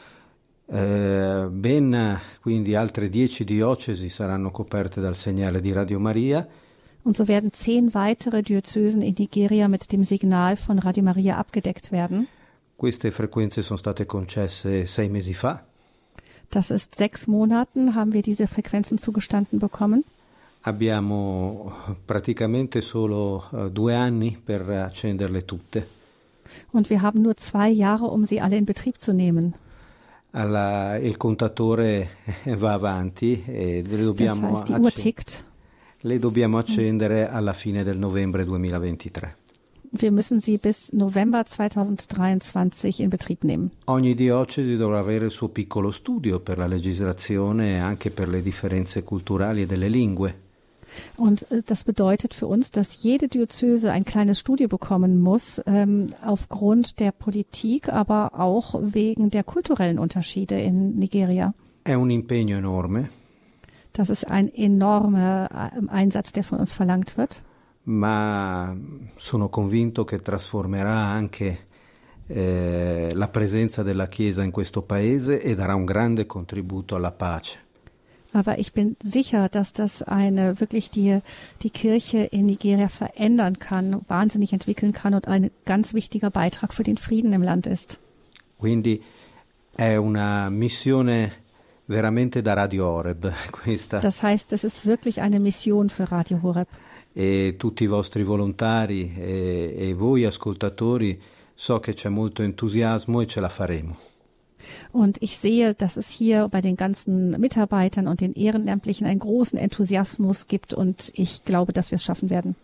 Quindi altre 10 diocesi saranno coperte dal segnale di Radio Maria. Und so werden 10 weitere Diözesen in Nigeria mit dem Signal von Radio Maria abgedeckt werden. Queste frequenze sono state concesse 6 mesi fa. Das ist 6 Monaten, haben wir diese Frequenzen zugestanden bekommen. Abbiamo praticamente solo 2 anni per accenderle tutte. Und wir haben nur 2 Jahre, um sie alle in Betrieb zu nehmen. Il contatore va avanti e Das heißt, die Uhr tickt. Le dobbiamo accendere alla fine del novembre 2023. Wir müssen sie bis November 2023 in Betrieb nehmen. Ogni diocesi dovrà avere il suo piccolo studio per la legislazione e anche per le differenze culturali e delle lingue. Und das bedeutet für uns, dass jede Diözese ein kleines Studio bekommen muss, aufgrund der Politik, aber auch wegen der kulturellen Unterschiede in Nigeria. È un impegno enorme. Das ist ein enormer Einsatz, der von uns verlangt wird. Ma sono convinto che trasformerà anche la presenza della Chiesa in questo paese e darà un grande contributo alla pace. Aber ich bin sicher, dass das wirklich die Kirche in Nigeria verändern kann, wahnsinnig entwickeln kann und ein ganz wichtiger Beitrag für den Frieden im Land ist. Quindi è una missione veramente da Radio Horeb questa. Das heißt, es ist wirklich eine Mission für Radio Horeb. E tutti i vostri volontari e voi ascoltatori, so che c'è molto entusiasmo e ce la faremo. Und ich sehe, dass es hier bei den ganzen Mitarbeitern und den Ehrenamtlichen einen großen Enthusiasmus gibt und ich glaube, dass wir es schaffen werden.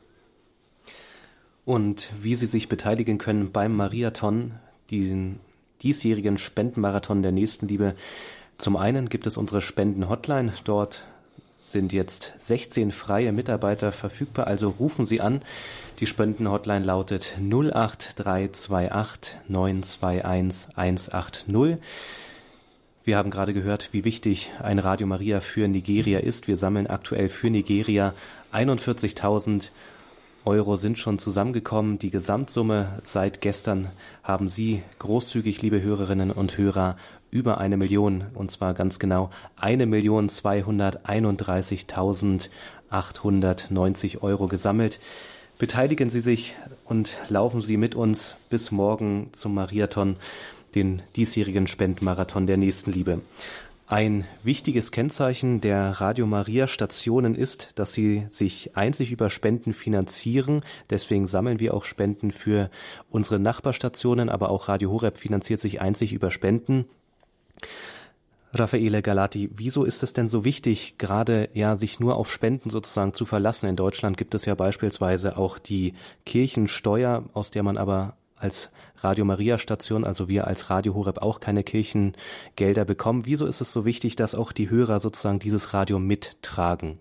Und wie Sie sich beteiligen können beim Mariathon, den diesjährigen Spendenmarathon der Nächstenliebe. Zum einen gibt es unsere Spenden-Hotline. Dort sind jetzt 16 freie Mitarbeiter verfügbar, also rufen Sie an. Die Spenden-Hotline lautet 08328 921 180. Wir haben gerade gehört, wie wichtig ein Radio Maria für Nigeria ist. Wir sammeln aktuell für Nigeria 41.000 Euro sind schon zusammengekommen. Die Gesamtsumme seit gestern haben Sie großzügig, liebe Hörerinnen und Hörer, über 1 Million, und zwar ganz genau 1.231.890 Euro gesammelt. Beteiligen Sie sich und laufen Sie mit uns bis morgen zum Mariathon, den diesjährigen Spendenmarathon der Nächstenliebe. Ein wichtiges Kennzeichen der Radio Maria Stationen ist, dass sie sich einzig über Spenden finanzieren. Deswegen sammeln wir auch Spenden für unsere Nachbarstationen, aber auch Radio Horeb finanziert sich einzig über Spenden. Raffaele Galati, wieso ist es denn so wichtig, gerade sich nur auf Spenden sozusagen zu verlassen? In Deutschland gibt es ja beispielsweise auch die Kirchensteuer, aus der man aber als Radio Maria Station, also wir als Radio Horeb, auch keine Kirchengelder bekommen. Wieso ist es so wichtig, dass auch die Hörer sozusagen dieses Radio mittragen?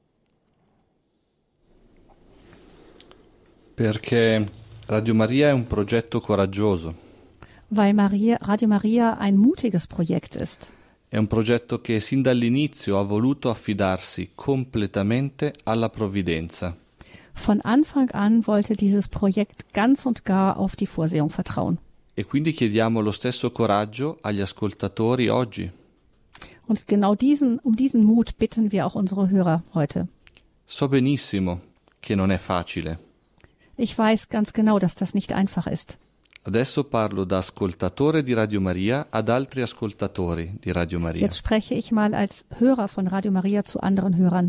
Perché Radio Maria è un progetto coraggioso. Weil Radio Maria ein mutiges Projekt ist. È un progetto che sin dall'inizio ha voluto affidarsi completamente alla provvidenza. Von Anfang an wollte dieses Projekt ganz und gar auf die Vorsehung vertrauen. E quindi chiediamo lo stesso coraggio agli ascoltatori oggi. Und genau um diesen Mut bitten wir auch unsere Hörer heute. So benissimo che non è facile. Ich weiß ganz genau, dass das nicht einfach ist. Adesso parlo da ascoltatore di Radio Maria ad altri ascoltatori di Radio Maria. Jetzt spreche ich mal als Hörer von Radio Maria zu anderen Hörern.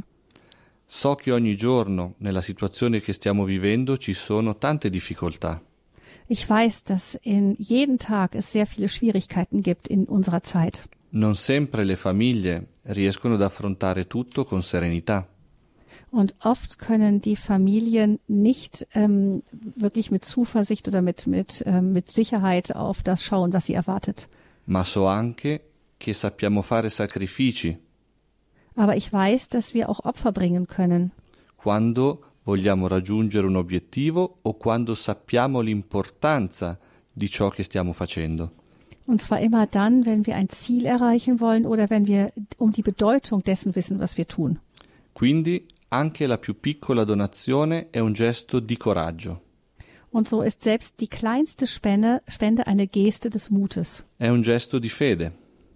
So che ogni giorno, nella situazione che stiamo vivendo, ci sono tante difficoltà. Ich weiß, dass in jeden Tag es sehr viele Schwierigkeiten gibt in unserer Zeit. Non sempre le famiglie riescono ad affrontare tutto con serenità. Und oft können die Familien nicht wirklich mit Zuversicht oder mit Sicherheit auf das schauen, was sie erwartet. Ma so anche che sappiamo fare sacrifici. Aber ich weiß, dass wir auch Opfer bringen können. Quando vogliamo raggiungere un obiettivo o quando sappiamo l'importanza di ciò che stiamo facendo. Und zwar immer dann, wenn wir ein Ziel erreichen wollen oder wenn wir um die Bedeutung dessen wissen, was wir tun. Quindi anche la più piccola donazione è un gesto di coraggio. Und so ist selbst die kleinste Spende eine Geste des Mutes. È un gesto di fede.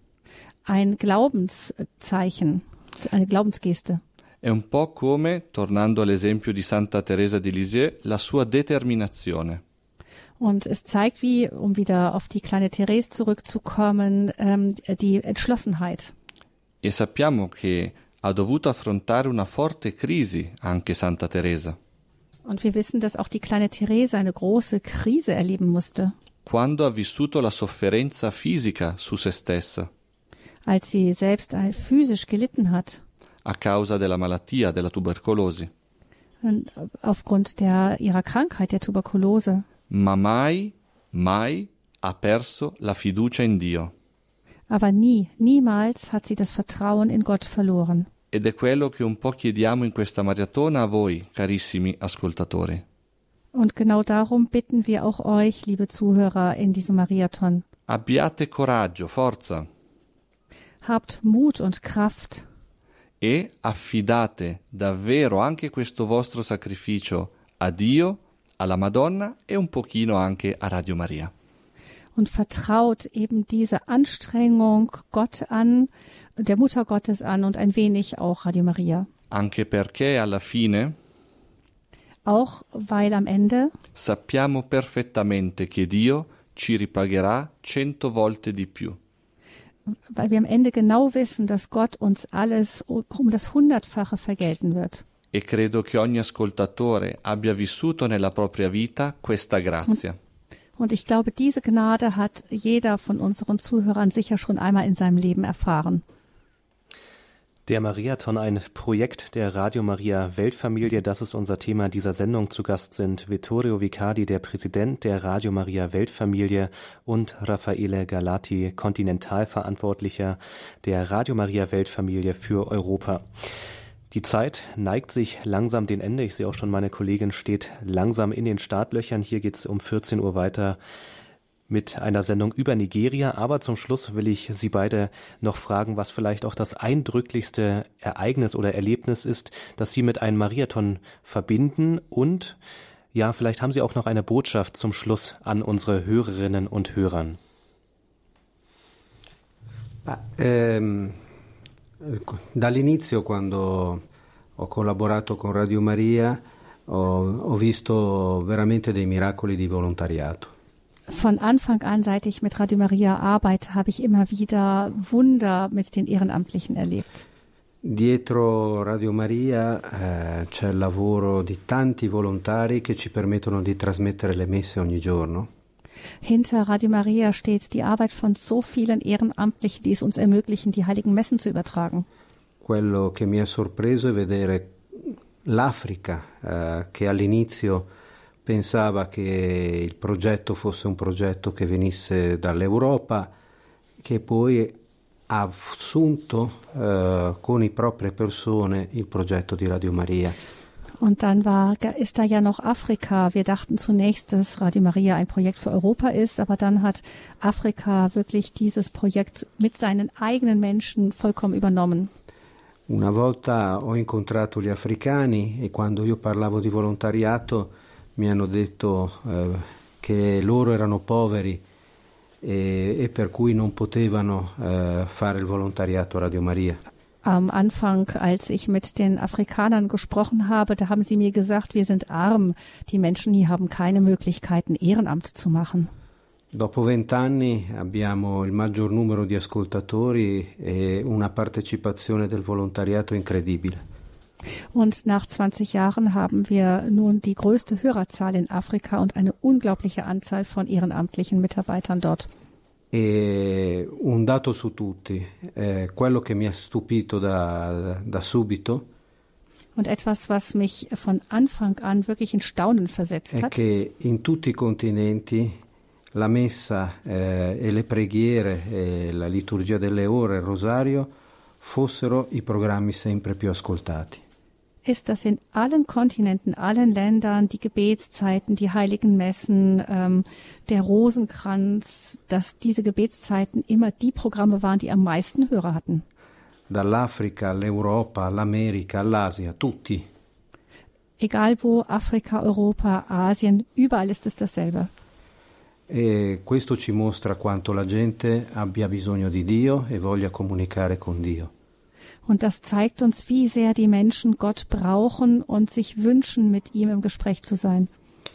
Ein Glaubenszeichen, eine Glaubensgeste. È un po' come, tornando all'esempio di Santa Teresa di Lisieux, la sua determinazione. Und es zeigt, wie, um wieder auf die kleine Therese zurückzukommen, die Entschlossenheit. E sappiamo che ha dovuto affrontare una forte crisi anche Santa Teresa. Und wir wissen, dass auch die kleine Therese eine große Krise erleben musste. Quando ha vissuto la sofferenza fisica su se stessa. Als sie selbst physisch gelitten hat. A causa della malattia, della tubercolosi. Aufgrund ihrer Krankheit, der Tuberkulose. Ma mai ha perso la fiducia in Dio. Aber niemals hat sie das Vertrauen in Gott verloren. Ed è quello che un po' chiediamo in questa maratona a voi, carissimi ascoltatori. Und genau darum bitten wir auch euch, liebe Zuhörer, in diesem Mariathon. Abbiate coraggio, forza. Habt Mut und Kraft. E affidate davvero anche questo vostro sacrificio a Dio, alla Madonna e un pochino anche a Radio Maria. Und vertraut eben diese Anstrengung Gott an, der Mutter Gottes an und ein wenig auch Radio Maria. Anche perché alla fine auch weil am Ende sappiamo perfettamente che Dio ci ripagherà 100 volte di più. Weil wir am Ende genau wissen, dass Gott uns alles um das 100-fache vergelten wird. E credo che ogni ascoltatore abbia vissuto nella propria vita questa grazia. Und ich glaube, diese Gnade hat jeder von unseren Zuhörern sicher schon einmal in seinem Leben erfahren. Der Mariathon, ein Projekt der Radio Maria Weltfamilie, das ist unser Thema dieser Sendung. Zu Gast sind Vittorio Vicardi, der Präsident der Radio Maria Weltfamilie, und Raffaele Galati, Kontinentalverantwortlicher der Radio Maria Weltfamilie für Europa. Die Zeit neigt sich langsam dem Ende. Ich sehe auch schon, meine Kollegin steht langsam in den Startlöchern. Hier geht es um 14 Uhr weiter mit einer Sendung über Nigeria. Aber zum Schluss will ich Sie beide noch fragen, was vielleicht auch das eindrücklichste Ereignis oder Erlebnis ist, das Sie mit einem Mariathon verbinden. Und ja, vielleicht haben Sie auch noch eine Botschaft zum Schluss an unsere Hörerinnen und Hörern. Dall'inizio, quando ho collaborato con Radio Maria, ho visto veramente dei miracoli di volontariato. Von Anfang an, seit ich mit Radio Maria arbeite, habe ich immer wieder Wunder mit den Ehrenamtlichen erlebt. Dietro Radio Maria c'è il lavoro di tanti volontari che ci permettono di trasmettere le messe ogni giorno. Hinter Radio Maria steht die Arbeit von so vielen Ehrenamtlichen, die es uns ermöglichen, die heiligen Messen zu übertragen. Quello che mi ha sorpreso è vedere l'Africa che all'inizio pensava che il progetto fosse un progetto che venisse dall'Europa, che poi ha assunto con le proprie persone il progetto di Radio Maria. Und dann ist da ja noch Afrika. Wir dachten zunächst, dass Radio Maria ein Projekt für Europa ist, aber dann hat Afrika wirklich dieses Projekt mit seinen eigenen Menschen vollkommen übernommen. Una volta ho incontrato gli africani e quando io parlavo di volontariato mi hanno detto che loro erano poveri e per cui non potevano fare il volontariato a Radio Maria. Am Anfang, als ich mit den Afrikanern gesprochen habe, da haben sie mir gesagt, wir sind arm. Die Menschen hier haben keine Möglichkeiten, Ehrenamt zu machen. Dopo 20 anni abbiamo il maggior numero di ascoltatori e una partecipazione del volontariato incredibile. Und nach 20 Jahren haben wir nun die größte Hörerzahl in Afrika und eine unglaubliche Anzahl von ehrenamtlichen Mitarbeitern dort. E un dato su tutti, quello che mi ha stupito da subito, und etwas, was mich von Anfang an wirklich in Staunen versetzt hat, è che in tutti i continenti la messa e le preghiere e la liturgia delle ore, il rosario, fossero i programmi sempre più ascoltati. Ist, dass in allen Kontinenten, allen Ländern die Gebetszeiten, die heiligen Messen, der Rosenkranz, dass diese Gebetszeiten immer die Programme waren, die am meisten Hörer hatten. Dall'Africa all'Europa, all'America, all'Asia, tutti. Egal wo, Afrika, Europa, Asien, überall ist es dasselbe. E questo ci mostra quanto la gente abbia bisogno di Dio e voglia comunicare con Dio. Und das zeigt uns, wie sehr die Menschen Gott brauchen und sich wünschen, mit ihm im Gespräch zu sein.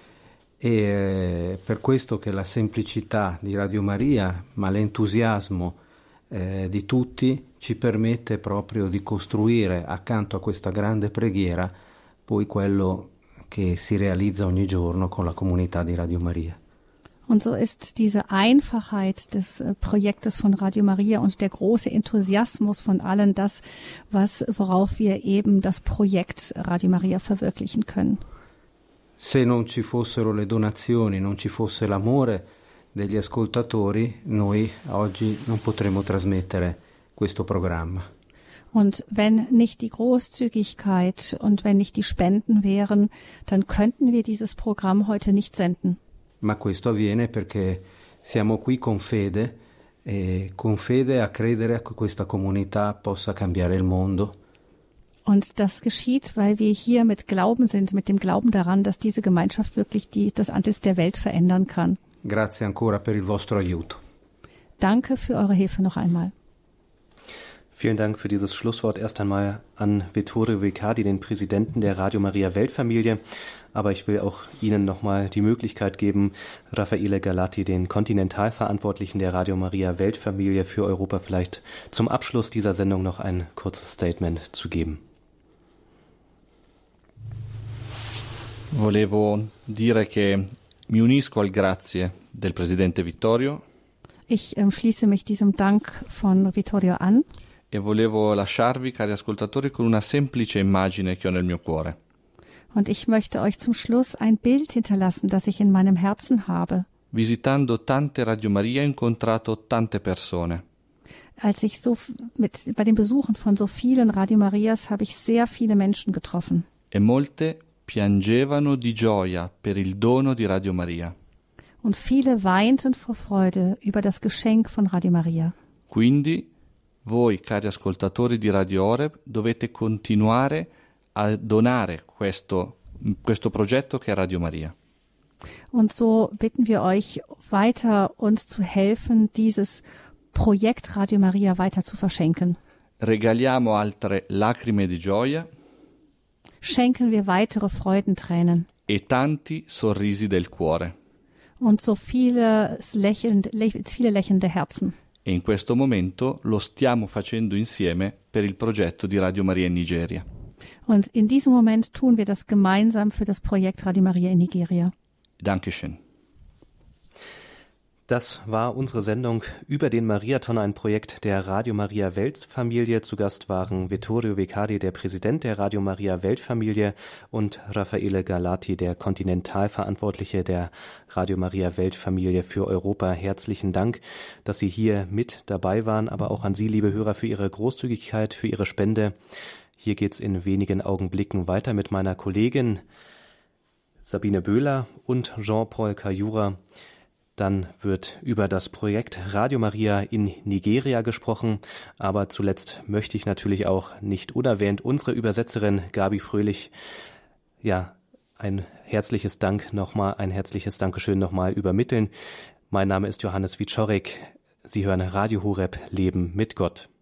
E per questo che la semplicità di Radio Maria, ma l'entusiasmo di tutti ci permette proprio di costruire accanto a questa grande preghiera poi quello che si realizza ogni giorno con la comunità di Radio Maria. Und so ist diese Einfachheit des Projektes von Radio Maria und der große Enthusiasmus von allen das, worauf wir eben das Projekt Radio Maria verwirklichen können. Se non ci fossero le donazioni, non ci fosse l'amore degli ascoltatori, noi oggi non potremmo trasmettere questo programma. Und wenn nicht die Großzügigkeit und wenn nicht die Spenden wären, dann könnten wir dieses Programm heute nicht senden. Ma questo avviene perché siamo qui con fede e con fede a credere che questa comunità possa cambiare il mondo. Und das geschieht, weil wir hier mit Glauben sind, mit dem Glauben daran, dass diese Gemeinschaft wirklich das Antlitz der Welt verändern kann. Grazie ancora per il vostro aiuto. Danke für eure Hilfe noch einmal. Vielen Dank für dieses Schlusswort erst einmal an Vittorio Vicardi, den Präsidenten der Radio Maria Weltfamilie. Aber ich will auch Ihnen nochmal die Möglichkeit geben, Raffaele Galati, den Kontinentalverantwortlichen der Radio Maria Weltfamilie für Europa, vielleicht zum Abschluss dieser Sendung noch ein kurzes Statement zu geben. Volevo dire che mi unisco al grazie del Presidente Vittorio. Ich schließe mich diesem Dank von Vittorio an. E volevo lasciarvi, cari ascoltatori, con una semplice immagine che ho nel mio cuore. Und ich möchte euch zum Schluss ein Bild hinterlassen, das ich in meinem Herzen habe. Visitando tante Radio Maria ho incontrato tante persone. Als ich bei den Besuchen von so vielen Radio Marias habe ich sehr viele Menschen getroffen. E molte piangevano di gioia per il dono di Radio Maria. Und viele weinten vor Freude über das Geschenk von Radio Maria. Quindi voi, cari ascoltatori di Radio Horeb, dovete continuare a donare questo progetto che è Radio Maria. Und so bitten wir euch weiter, uns zu helfen, dieses Projekt Radio Maria weiter zu verschenken. Regaliamo altre lacrime di gioia. Schenken wir weitere Freudentränen. E tanti sorrisi del cuore. Und so viele lächelnde Herzen. E in questo momento lo stiamo facendo insieme per il progetto di Radio Maria in Nigeria. Und in diesem Moment tun wir das gemeinsam für das Projekt Radio Maria in Nigeria. Dankeschön. Das war unsere Sendung über den Mariathon, ein Projekt der Radio Maria Weltfamilie. Zu Gast waren Vittorio Vicari, der Präsident der Radio Maria Weltfamilie, und Raffaele Galati, der Kontinentalverantwortliche der Radio Maria Weltfamilie für Europa. Herzlichen Dank, dass Sie hier mit dabei waren, aber auch an Sie, liebe Hörer, für Ihre Großzügigkeit, für Ihre Spende. Hier geht's in wenigen Augenblicken weiter mit meiner Kollegin Sabine Böhler und Jean-Paul Kajura. Dann wird über das Projekt Radio Maria in Nigeria gesprochen. Aber zuletzt möchte ich natürlich auch nicht unerwähnt unsere Übersetzerin Gabi Fröhlich, ein herzliches Dankeschön nochmal übermitteln. Mein Name ist Johannes Wieczorek. Sie hören Radio Horeb, Leben mit Gott.